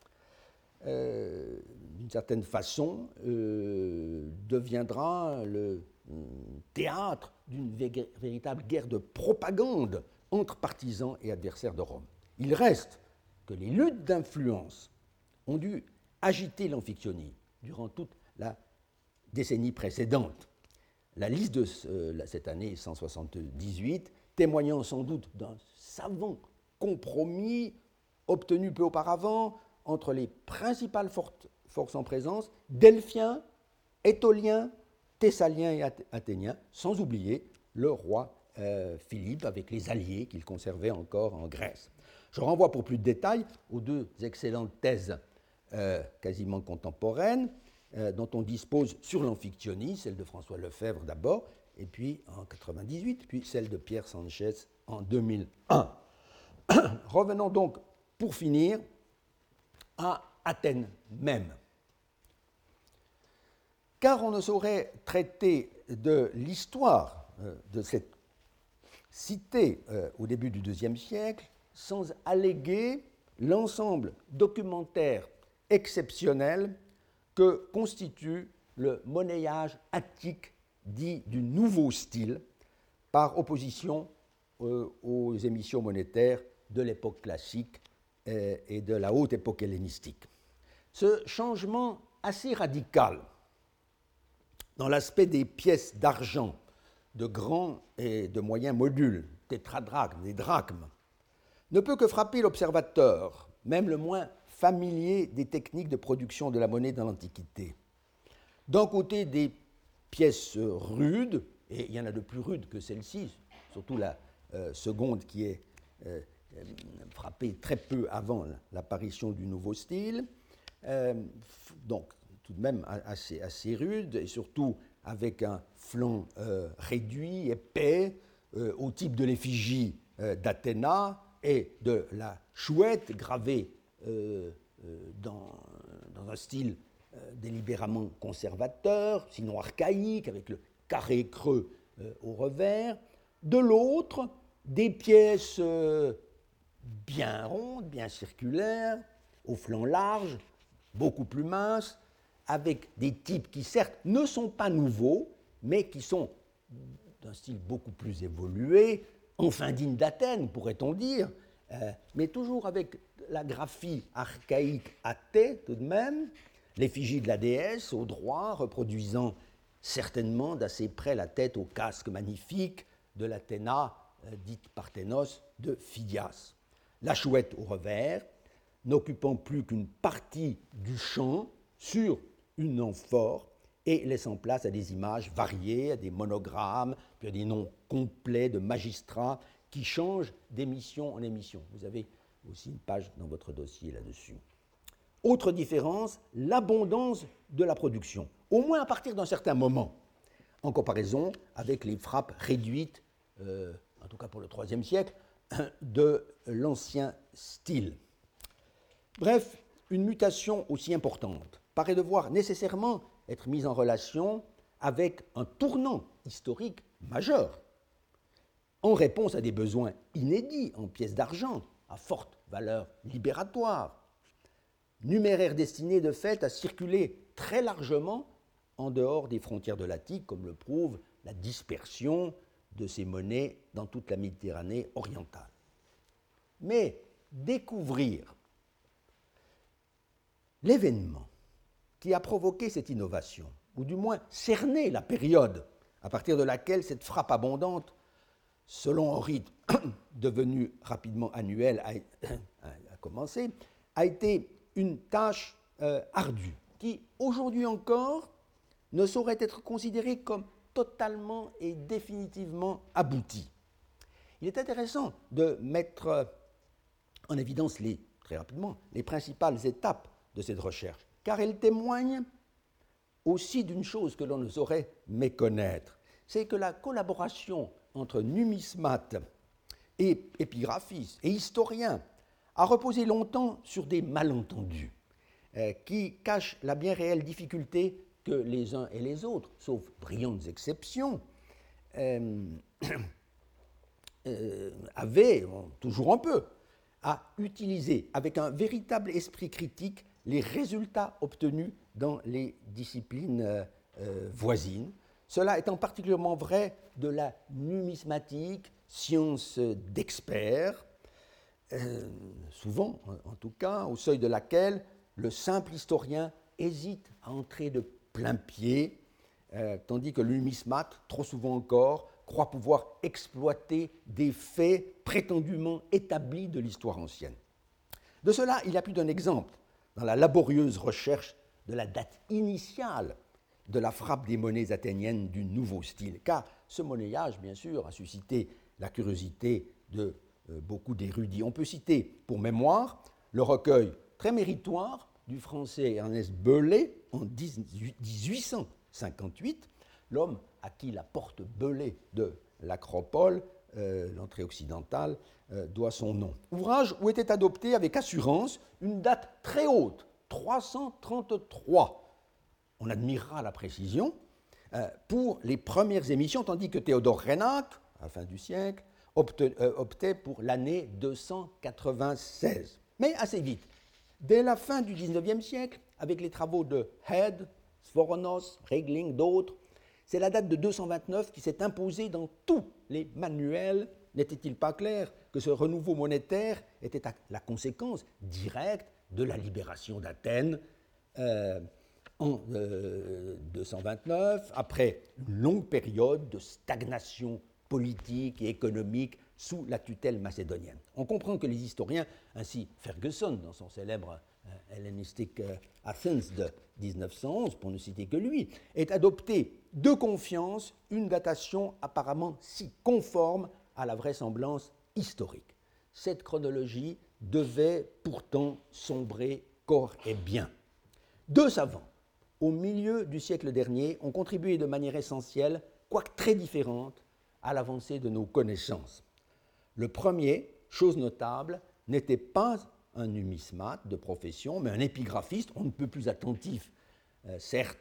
d'une certaine façon, deviendra le théâtre d'une véritable guerre de propagande entre partisans et adversaires de Rome. Il reste que les luttes d'influence ont dû agiter l'amphictyonie durant toute la décennie précédente. La liste de cette année 178, témoignant sans doute d'un savant compromis obtenu peu auparavant entre les principales forces en présence, Delphiens, Étoliens, Thessaliens et Athéniens, sans oublier le roi Philippe avec les alliés qu'il conservait encore en Grèce. Je renvoie pour plus de détails aux deux excellentes thèses quasiment contemporaines dont on dispose sur l'amphictyonie, celle de François Lefebvre d'abord, et puis en 1998, puis celle de Pierre Sanchez en 2001. Revenons donc, pour finir, à Athènes même. Car on ne saurait traiter de l'histoire de cette cité au début du IIe siècle sans alléguer l'ensemble documentaire exceptionnel que constitue le monnayage attique dit du nouveau style par opposition aux émissions monétaires de l'époque classique et de la haute époque hellénistique. Ce changement assez radical dans l'aspect des pièces d'argent de grands et de moyens modules, tétradrachmes, des drachmes, ne peut que frapper l'observateur, même le moins familier des techniques de production de la monnaie dans l'Antiquité. D'un côté, des pièces rudes, et il y en a de plus rudes que celle-ci, surtout la seconde qui est frappée très peu avant l'apparition du nouveau style, donc tout de même assez rude, et surtout avec un flanc réduit, épais, au type de l'effigie d'Athéna et de la chouette gravée dans un style délibérément conservateur, sinon archaïque, avec le carré creux au revers. De l'autre, des pièces bien rondes, bien circulaires, au flanc large, beaucoup plus minces, avec des types qui, certes, ne sont pas nouveaux, mais qui sont d'un style beaucoup plus évolué, enfin digne d'Athènes, pourrait-on dire, mais toujours avec la graphie archaïque athée, tout de même, l'effigie de la déesse au droit, reproduisant certainement d'assez près la tête au casque magnifique de l'Athéna, dite Parthénos, de Phidias. La chouette au revers, n'occupant plus qu'une partie du champ sur une amphore et laissant place à des images variées, à des monogrammes, puis à des noms complets de magistrats qui changent d'émission en émission. Vous avez aussi une page dans votre dossier là-dessus. Autre différence, l'abondance de la production, au moins à partir d'un certain moment, en comparaison avec les frappes réduites, en tout cas pour le IIIe siècle, de l'ancien style. Bref, une mutation aussi importante paraît devoir nécessairement être mise en relation avec un tournant historique majeur, en réponse à des besoins inédits en pièces d'argent à forte valeur libératoire, numéraires destinés de fait à circuler très largement en dehors des frontières de l'Attique, comme le prouve la dispersion de ces monnaies dans toute la Méditerranée orientale. Mais découvrir l'événement qui a provoqué cette innovation, ou du moins cerner la période à partir de laquelle cette frappe abondante, selon un rythme devenu rapidement annuel, a commencé, a été une tâche ardue, qui aujourd'hui encore ne saurait être considérée comme totalement et définitivement aboutie. Il est intéressant de mettre en évidence très rapidement les principales étapes de cette recherche, car elles témoignent aussi d'une chose que l'on ne saurait méconnaître, c'est que la collaboration entre numismates et épigraphistes et historiens a reposé longtemps sur des malentendus qui cachent la bien réelle difficulté que les uns et les autres, sauf brillantes exceptions, avaient, toujours un peu, à utiliser avec un véritable esprit critique les résultats obtenus dans les disciplines voisines. Cela étant particulièrement vrai de la numismatique, science d'experts, souvent en tout cas, au seuil de laquelle le simple historien hésite à entrer de plein pied, tandis que le numismate, trop souvent encore, croit pouvoir exploiter des faits prétendument établis de l'histoire ancienne. De cela, il y a plus d'un exemple dans la laborieuse recherche de la date initiale de la frappe des monnaies athéniennes du nouveau style, car ce monnayage, bien sûr, a suscité la curiosité de beaucoup d'érudits. On peut citer, pour mémoire, le recueil très méritoire du français Ernest Bellet en 1858 l'homme à qui la porte belée de l'Acropole, l'entrée occidentale, doit son nom. Ouvrage où était adopté avec assurance une date très haute, 333. On admirera la précision pour les premières émissions, tandis que Théodore Reinach, à la fin du siècle, optait pour l'année 296. Mais assez vite, dès la fin du XIXe siècle, avec les travaux de Head, Svoronos, Regling, d'autres, c'est la date de 229 qui s'est imposée dans tous les manuels. N'était-il pas clair que ce renouveau monétaire était la conséquence directe de la libération d'Athènes en 229, après une longue période de stagnation politique et économique sous la tutelle macédonienne. On comprend que les historiens, ainsi Ferguson dans son célèbre Hellenistic Athens de 1911, pour ne citer que lui, ait adopté de confiance une datation apparemment si conforme à la vraisemblance historique. Cette chronologie devait pourtant sombrer corps et bien. Deux savants, au milieu du siècle dernier, ont contribué de manière essentielle, quoique très différente, à l'avancée de nos connaissances. Le premier, chose notable, n'était pas un numismate de profession, mais un épigraphiste, on ne peut plus attentif, certes,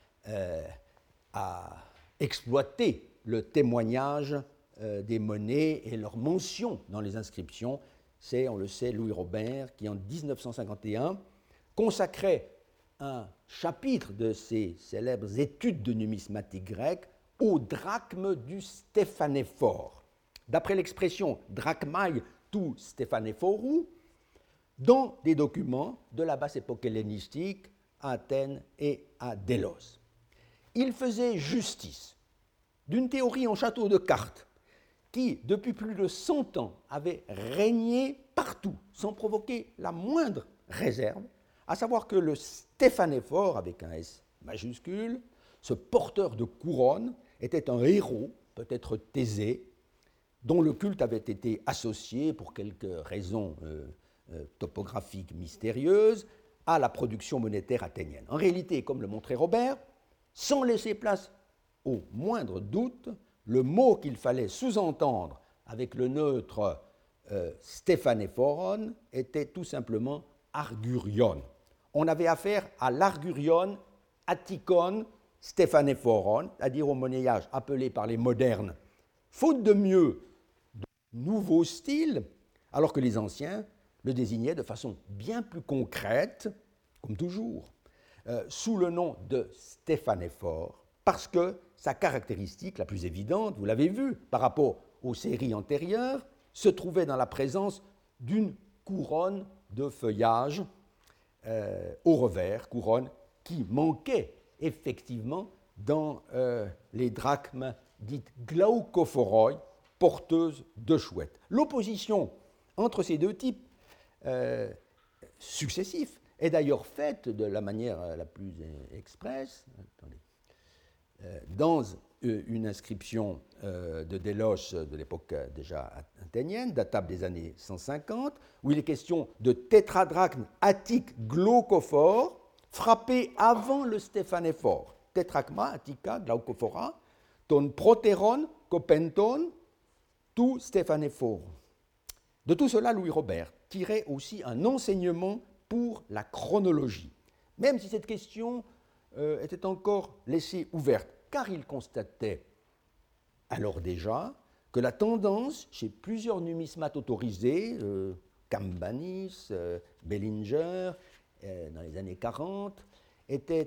à exploiter le témoignage des monnaies et leur mention dans les inscriptions. C'est, on le sait, Louis Robert qui, en 1951, consacrait un chapitre de ses célèbres études de numismatique grecque au drachme du Stéphanéphore. D'après l'expression drachmai tou Stéphanéphorou, dans des documents de la basse époque hellénistique à Athènes et à Délos. Il faisait justice d'une théorie en château de cartes qui, depuis plus de 100 ans, avait régné partout, sans provoquer la moindre réserve, à savoir que le Stéphanéphore, avec un S majuscule, ce porteur de couronne, était un héros, peut-être Thésée, dont le culte avait été associé, pour quelques raisons topographiques mystérieuses, à la production monétaire athénienne. En réalité, comme le montrait Robert, sans laisser place au moindre doute, le mot qu'il fallait sous-entendre avec le neutre Stéphanéphoron était tout simplement argurion. On avait affaire à l'argurion Atticon Stéphanéphoron, c'est-à-dire au monnayage appelé par les modernes, faute de mieux, de nouveau style, alors que les anciens le désignaient de façon bien plus concrète, comme toujours, sous le nom de Stéphanéphore, parce que sa caractéristique la plus évidente, vous l'avez vu, par rapport aux séries antérieures, se trouvait dans la présence d'une couronne de feuillage au revers, couronne qui manquait effectivement dans les drachmes dites glaucophoroi, porteuses de chouettes. L'opposition entre ces deux types successifs est d'ailleurs faite de la manière la plus expresse. Dans une inscription de Délos de l'époque déjà athénienne, datable des années 150, où il est question de tétradrachme attique glaucophore, frappé avant le Stéphanéphore. Tétrachma, attica, glaucophora, ton proteron, copenton, tout Stéphanéphore. De tout cela, Louis Robert tirait aussi un enseignement pour la chronologie, même si cette question était encore laissée ouverte, car il constatait alors déjà que la tendance chez plusieurs numismates autorisés, Cambanis, Bellinger, dans les années 40, était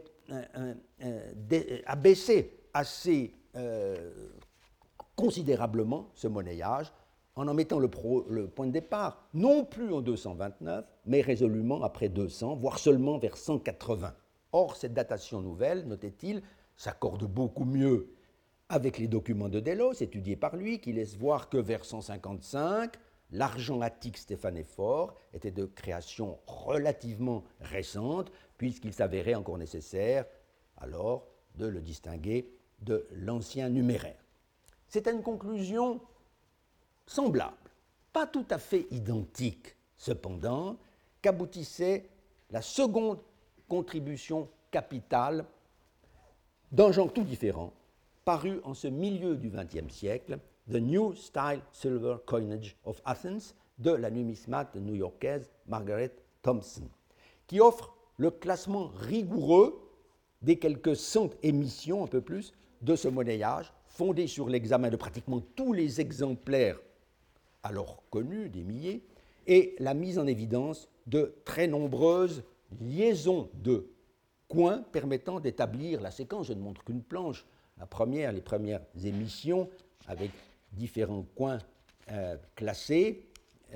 à baisser assez considérablement ce monnayage, en mettant le point de départ, non plus en 229, mais résolument après 200, voire seulement vers 180. Or, cette datation nouvelle, notait-il, s'accorde beaucoup mieux avec les documents de Délos, étudiés par lui, qui laissent voir que vers 155, l'argent attique stéphanéphore était de création relativement récente, puisqu'il s'avérait encore nécessaire, alors, de le distinguer de l'ancien numéraire. C'est une conclusion semblable, pas tout à fait identique, cependant, qu'aboutissait la seconde contribution capitale d'un genre tout différent, paru en ce milieu du XXe siècle, The New Style Silver Coinage of Athens, de la numismate new-yorkaise Margaret Thompson, qui offre le classement rigoureux des quelques 100 émissions, un peu plus, de ce monnayage, fondé sur l'examen de pratiquement tous les exemplaires alors connus, des milliers, et la mise en évidence de très nombreuses liaisons de coins permettant d'établir la séquence. Je ne montre qu'une planche. Les premières émissions avec différents coins classés,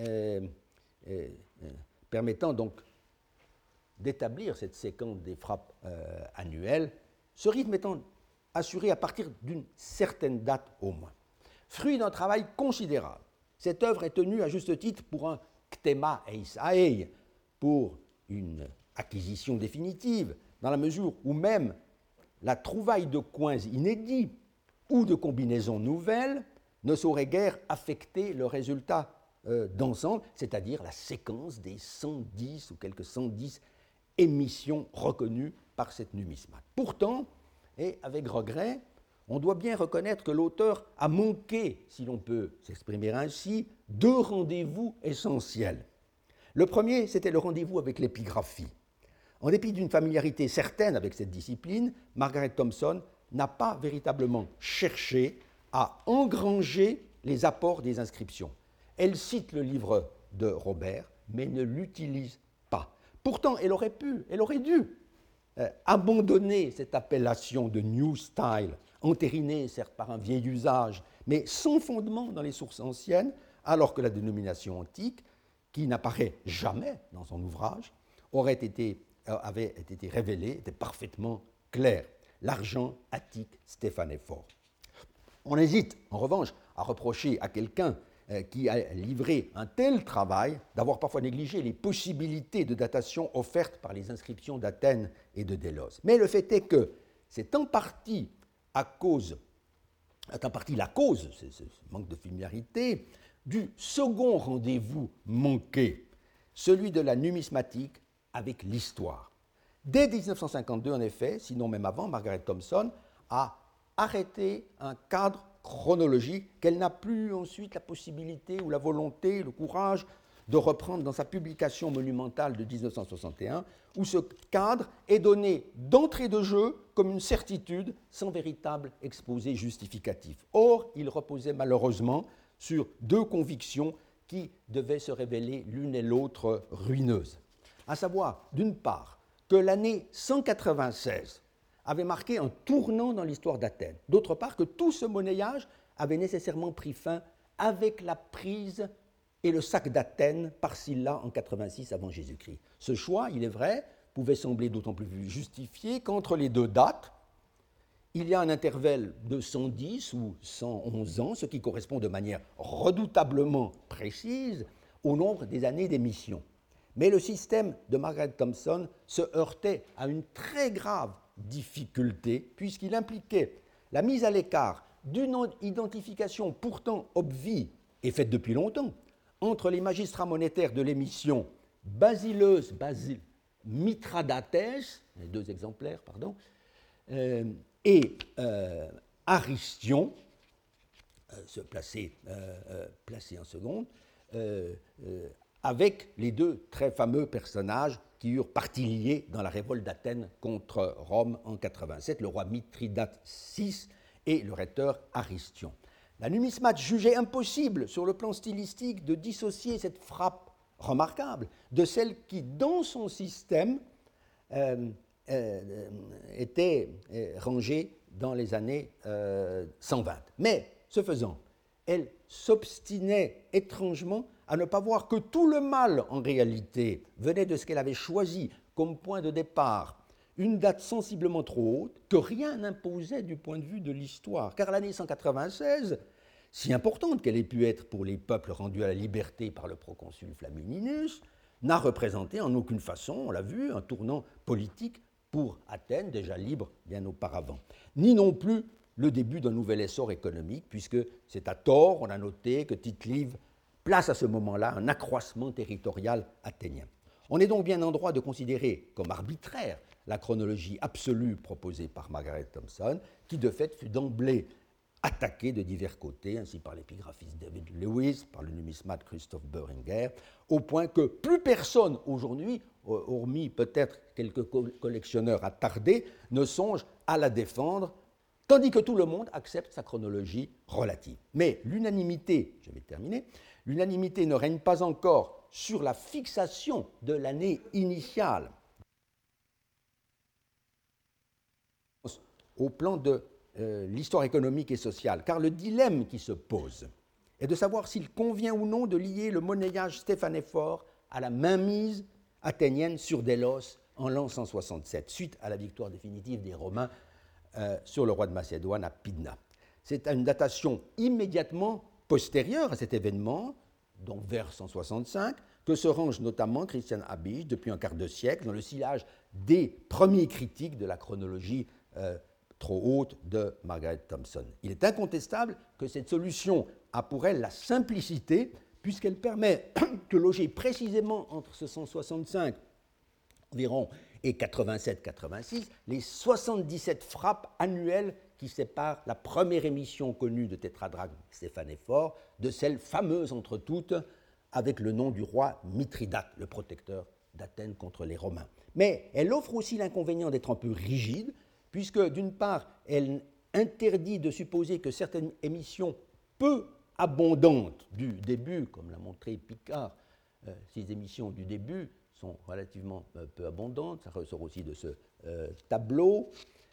permettant donc d'établir cette séquence des frappes annuelles, ce rythme étant assuré à partir d'une certaine date au moins. Fruit d'un travail considérable, cette œuvre est tenue à juste titre pour un ktema eis aei, pour une acquisition définitive, dans la mesure où même la trouvaille de coins inédits ou de combinaisons nouvelles ne saurait guère affecter le résultat d'ensemble, c'est-à-dire la séquence des 110 ou quelques 110 émissions reconnues par cette numismate. Pourtant, et avec regret, on doit bien reconnaître que l'auteur a manqué, si l'on peut s'exprimer ainsi, deux rendez-vous essentiels. Le premier, c'était le rendez-vous avec l'épigraphie. En dépit d'une familiarité certaine avec cette discipline, Margaret Thompson n'a pas véritablement cherché à engranger les apports des inscriptions. Elle cite le livre de Robert, mais ne l'utilise pas. Pourtant, elle aurait dû abandonner cette appellation de New Style, entérinée certes par un vieil usage, mais sans fondement dans les sources anciennes, alors que la dénomination antique, qui n'apparaît jamais dans son ouvrage, avait été révélée, était parfaitement claire. L'argent attique stéphanéphore. On hésite, en revanche, à reprocher à quelqu'un qui a livré un tel travail d'avoir parfois négligé les possibilités de datation offertes par les inscriptions d'Athènes et de Délos. Mais le fait est que c'est en partie la cause, ce manque de familiarité, du second rendez-vous manqué, celui de la numismatique avec l'histoire. Dès 1952, en effet, sinon même avant, Margaret Thompson a arrêté un cadre chronologique qu'elle n'a plus ensuite la possibilité ou la volonté, le courage de reprendre dans sa publication monumentale de 1961, où ce cadre est donné d'entrée de jeu comme une certitude sans véritable exposé justificatif. Or, il reposait malheureusement sur deux convictions qui devaient se révéler l'une et l'autre ruineuses. À savoir, d'une part, que l'année 196 avait marqué un tournant dans l'histoire d'Athènes. D'autre part, que tout ce monnayage avait nécessairement pris fin avec la prise et le sac d'Athènes par Sylla en 86 avant Jésus-Christ. Ce choix, il est vrai, pouvait sembler d'autant plus justifié qu'entre les deux dates, il y a un intervalle de 110 ou 111 ans, ce qui correspond de manière redoutablement précise au nombre des années d'émission. Mais le système de Margaret Thompson se heurtait à une très grave difficulté, puisqu'il impliquait la mise à l'écart d'une identification pourtant obvie et faite depuis longtemps entre les magistrats monétaires de l'émission Basileus Mithridates, les deux exemplaires, pardon, et Aristion, placé en seconde, avec les deux très fameux personnages qui eurent partie liée dans la révolte d'Athènes contre Rome en 87, le roi Mithridate VI et le rhéteur Aristion. La numismate jugeait impossible, sur le plan stylistique, de dissocier cette frappe remarquable de celle qui, dans son système, était rangée dans les années 120. Mais, ce faisant, elle s'obstinait étrangement à ne pas voir que tout le mal, en réalité, venait de ce qu'elle avait choisi comme point de départ, une date sensiblement trop haute, que rien n'imposait du point de vue de l'histoire. Car l'année 196, si importante qu'elle ait pu être pour les peuples rendus à la liberté par le proconsul Flamininus, n'a représenté en aucune façon, on l'a vu, un tournant politique pour Athènes, déjà libre bien auparavant, ni non plus le début d'un nouvel essor économique, puisque c'est à tort, on a noté que Tite-Live place à ce moment-là un accroissement territorial athénien. On est donc bien en droit de considérer comme arbitraire la chronologie absolue proposée par Margaret Thompson, qui de fait fut d'emblée attaquée de divers côtés, ainsi par l'épigraphiste David Lewis, par le numismate Christoph Boehringer, au point que plus personne aujourd'hui, hormis peut-être quelques collectionneurs attardés, ne songe à la défendre, tandis que tout le monde accepte sa chronologie relative. Mais l'unanimité, je vais terminer, l'unanimité ne règne pas encore sur la fixation de l'année initiale au plan de l'histoire économique et sociale, car le dilemme qui se pose est de savoir s'il convient ou non de lier le monnayage stéphanéphore à la mainmise athénienne sur Délos en l'an 167, suite à la victoire définitive des Romains sur le roi de Macédoine à Pydna. C'est une datation immédiatement postérieure à cet événement, donc vers 165, que se range notamment Christian Habicht depuis un quart de siècle dans le sillage des premiers critiques de la chronologie trop haute de Margaret Thompson. Il est incontestable que cette solution a pour elle la simplicité, puisqu'elle permet de loger précisément entre ce 165 environ et 87-86 les 77 frappes annuelles qui séparent la première émission connue de tétradrachme stéphanéphore de celle fameuse entre toutes avec le nom du roi Mithridate, le protecteur d'Athènes contre les Romains. Mais elle offre aussi l'inconvénient d'être un peu rigide, puisque d'une part, elle interdit de supposer que certaines émissions peu abondantes du début, comme l'a montré Picard, ces émissions du début sont relativement peu abondantes, ça ressort aussi de ce tableau.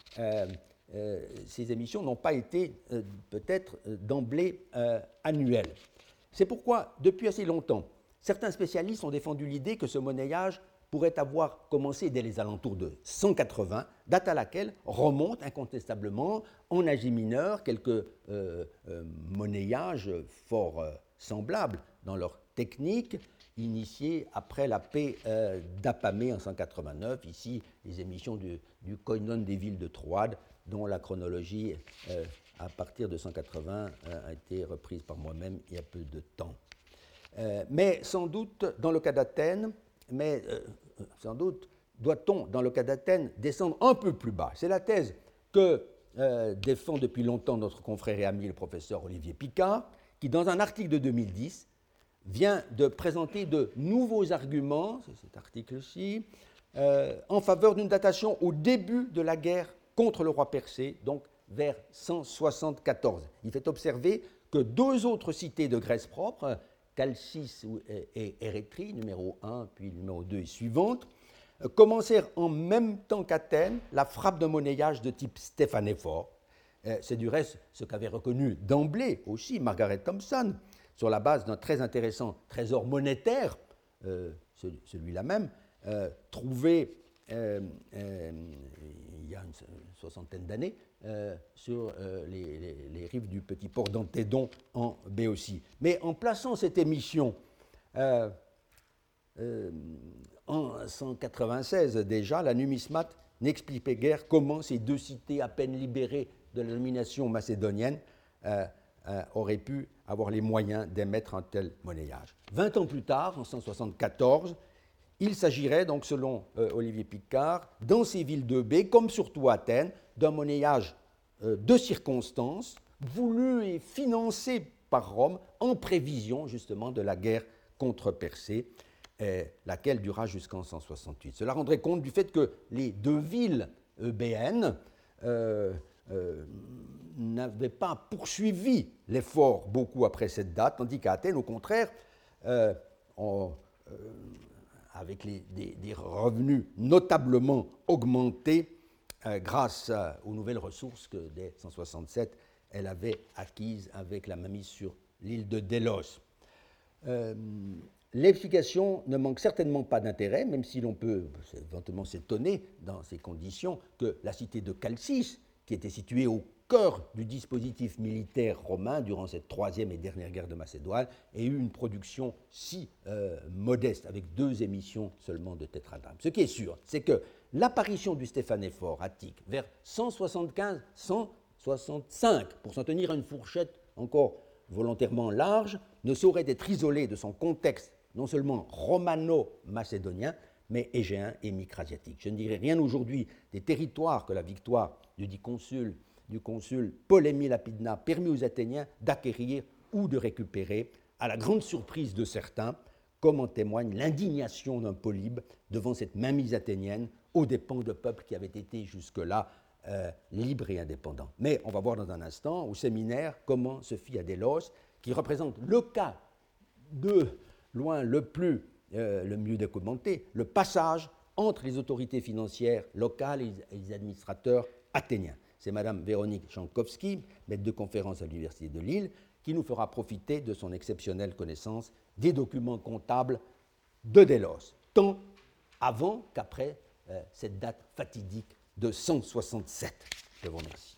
Ces émissions n'ont pas été peut-être d'emblée annuelles. C'est pourquoi, depuis assez longtemps, certains spécialistes ont défendu l'idée que ce monnayage pourrait avoir commencé dès les alentours de 180, date à laquelle remontent incontestablement en Asie mineure quelques monnayages fort semblables dans leur technique, initiés après la paix d'Apamée en 189, ici les émissions du koinon des villes de Troade, dont la chronologie à partir de 180 a été reprise par moi-même il y a peu de temps. Mais sans doute, dans le cas d'Athènes, sans doute, doit-on, dans le cas d'Athènes, descendre un peu plus bas. C'est la thèse que défend depuis longtemps notre confrère et ami, le professeur Olivier Picard, qui, dans un article de 2010, vient de présenter de nouveaux arguments, c'est cet article-ci, en faveur d'une datation au début de la guerre contre le roi Persée, donc vers 174. Il fait observer que deux autres cités de Grèce propre, Chalcis et Érétrie, numéro 1, puis numéro 2 et suivantes, commencèrent en même temps qu'Athènes la frappe de monnayage de type stéphanéphore. C'est du reste ce qu'avait reconnu d'emblée aussi Margaret Thompson, sur la base d'un très intéressant trésor monétaire, celui-là même, trouvé il y a une soixantaine d'années sur les rives du petit port d'Antédon en Béotie. Mais en plaçant cette émission en 196 déjà, la numismate n'expliquait guère comment ces deux cités à peine libérées de la domination macédonienne auraient pu avoir les moyens d'émettre un tel monnayage. 20 ans plus tard, en 174, il s'agirait donc, selon Olivier Picard, dans ces villes de baie, comme surtout à Athènes, d'un monnayage de circonstances, voulu et financé par Rome en prévision justement de la guerre contre Persée, laquelle dura jusqu'en 168. Cela rendrait compte du fait que les deux villes eubéennes n'avaient pas poursuivi l'effort beaucoup après cette date, tandis qu'à Athènes, au contraire, avec des revenus notablement augmentés grâce aux nouvelles ressources que dès 167 elle avait acquises avec la mainmise sur l'île de Délos. L'explication ne manque certainement pas d'intérêt, même si l'on peut éventuellement s'étonner dans ces conditions que la cité de Chalcis, qui était située au cœur du dispositif militaire romain durant cette troisième et dernière guerre de Macédoine, ait eu une production si modeste, avec 2 émissions seulement de tétradrachme. Ce qui est sûr, c'est que l'apparition du stéphanéphore attique vers 175-165, pour s'en tenir à une fourchette encore volontairement large, ne saurait être isolée de son contexte non seulement romano-macédonien, mais égéen et micrasiatique. Je ne dirai rien aujourd'hui des territoires que la victoire du consul Paul-Émile Lapidna permit aux Athéniens d'acquérir ou de récupérer, à la grande surprise de certains, comme en témoigne l'indignation d'un Polybe devant cette mainmise athénienne aux dépens de peuples qui avaient été jusque-là libres et indépendants. Mais on va voir dans un instant, au séminaire, comment se fit à Délos, qui représente le cas de loin le mieux documenté, le passage entre les autorités financières locales et les administrateurs athéniens. C'est Mme Véronique Jankowski, maître de conférence à l'Université de Lille, qui nous fera profiter de son exceptionnelle connaissance des documents comptables de Délos, tant avant qu'après cette date fatidique de 167. Je vous remercie.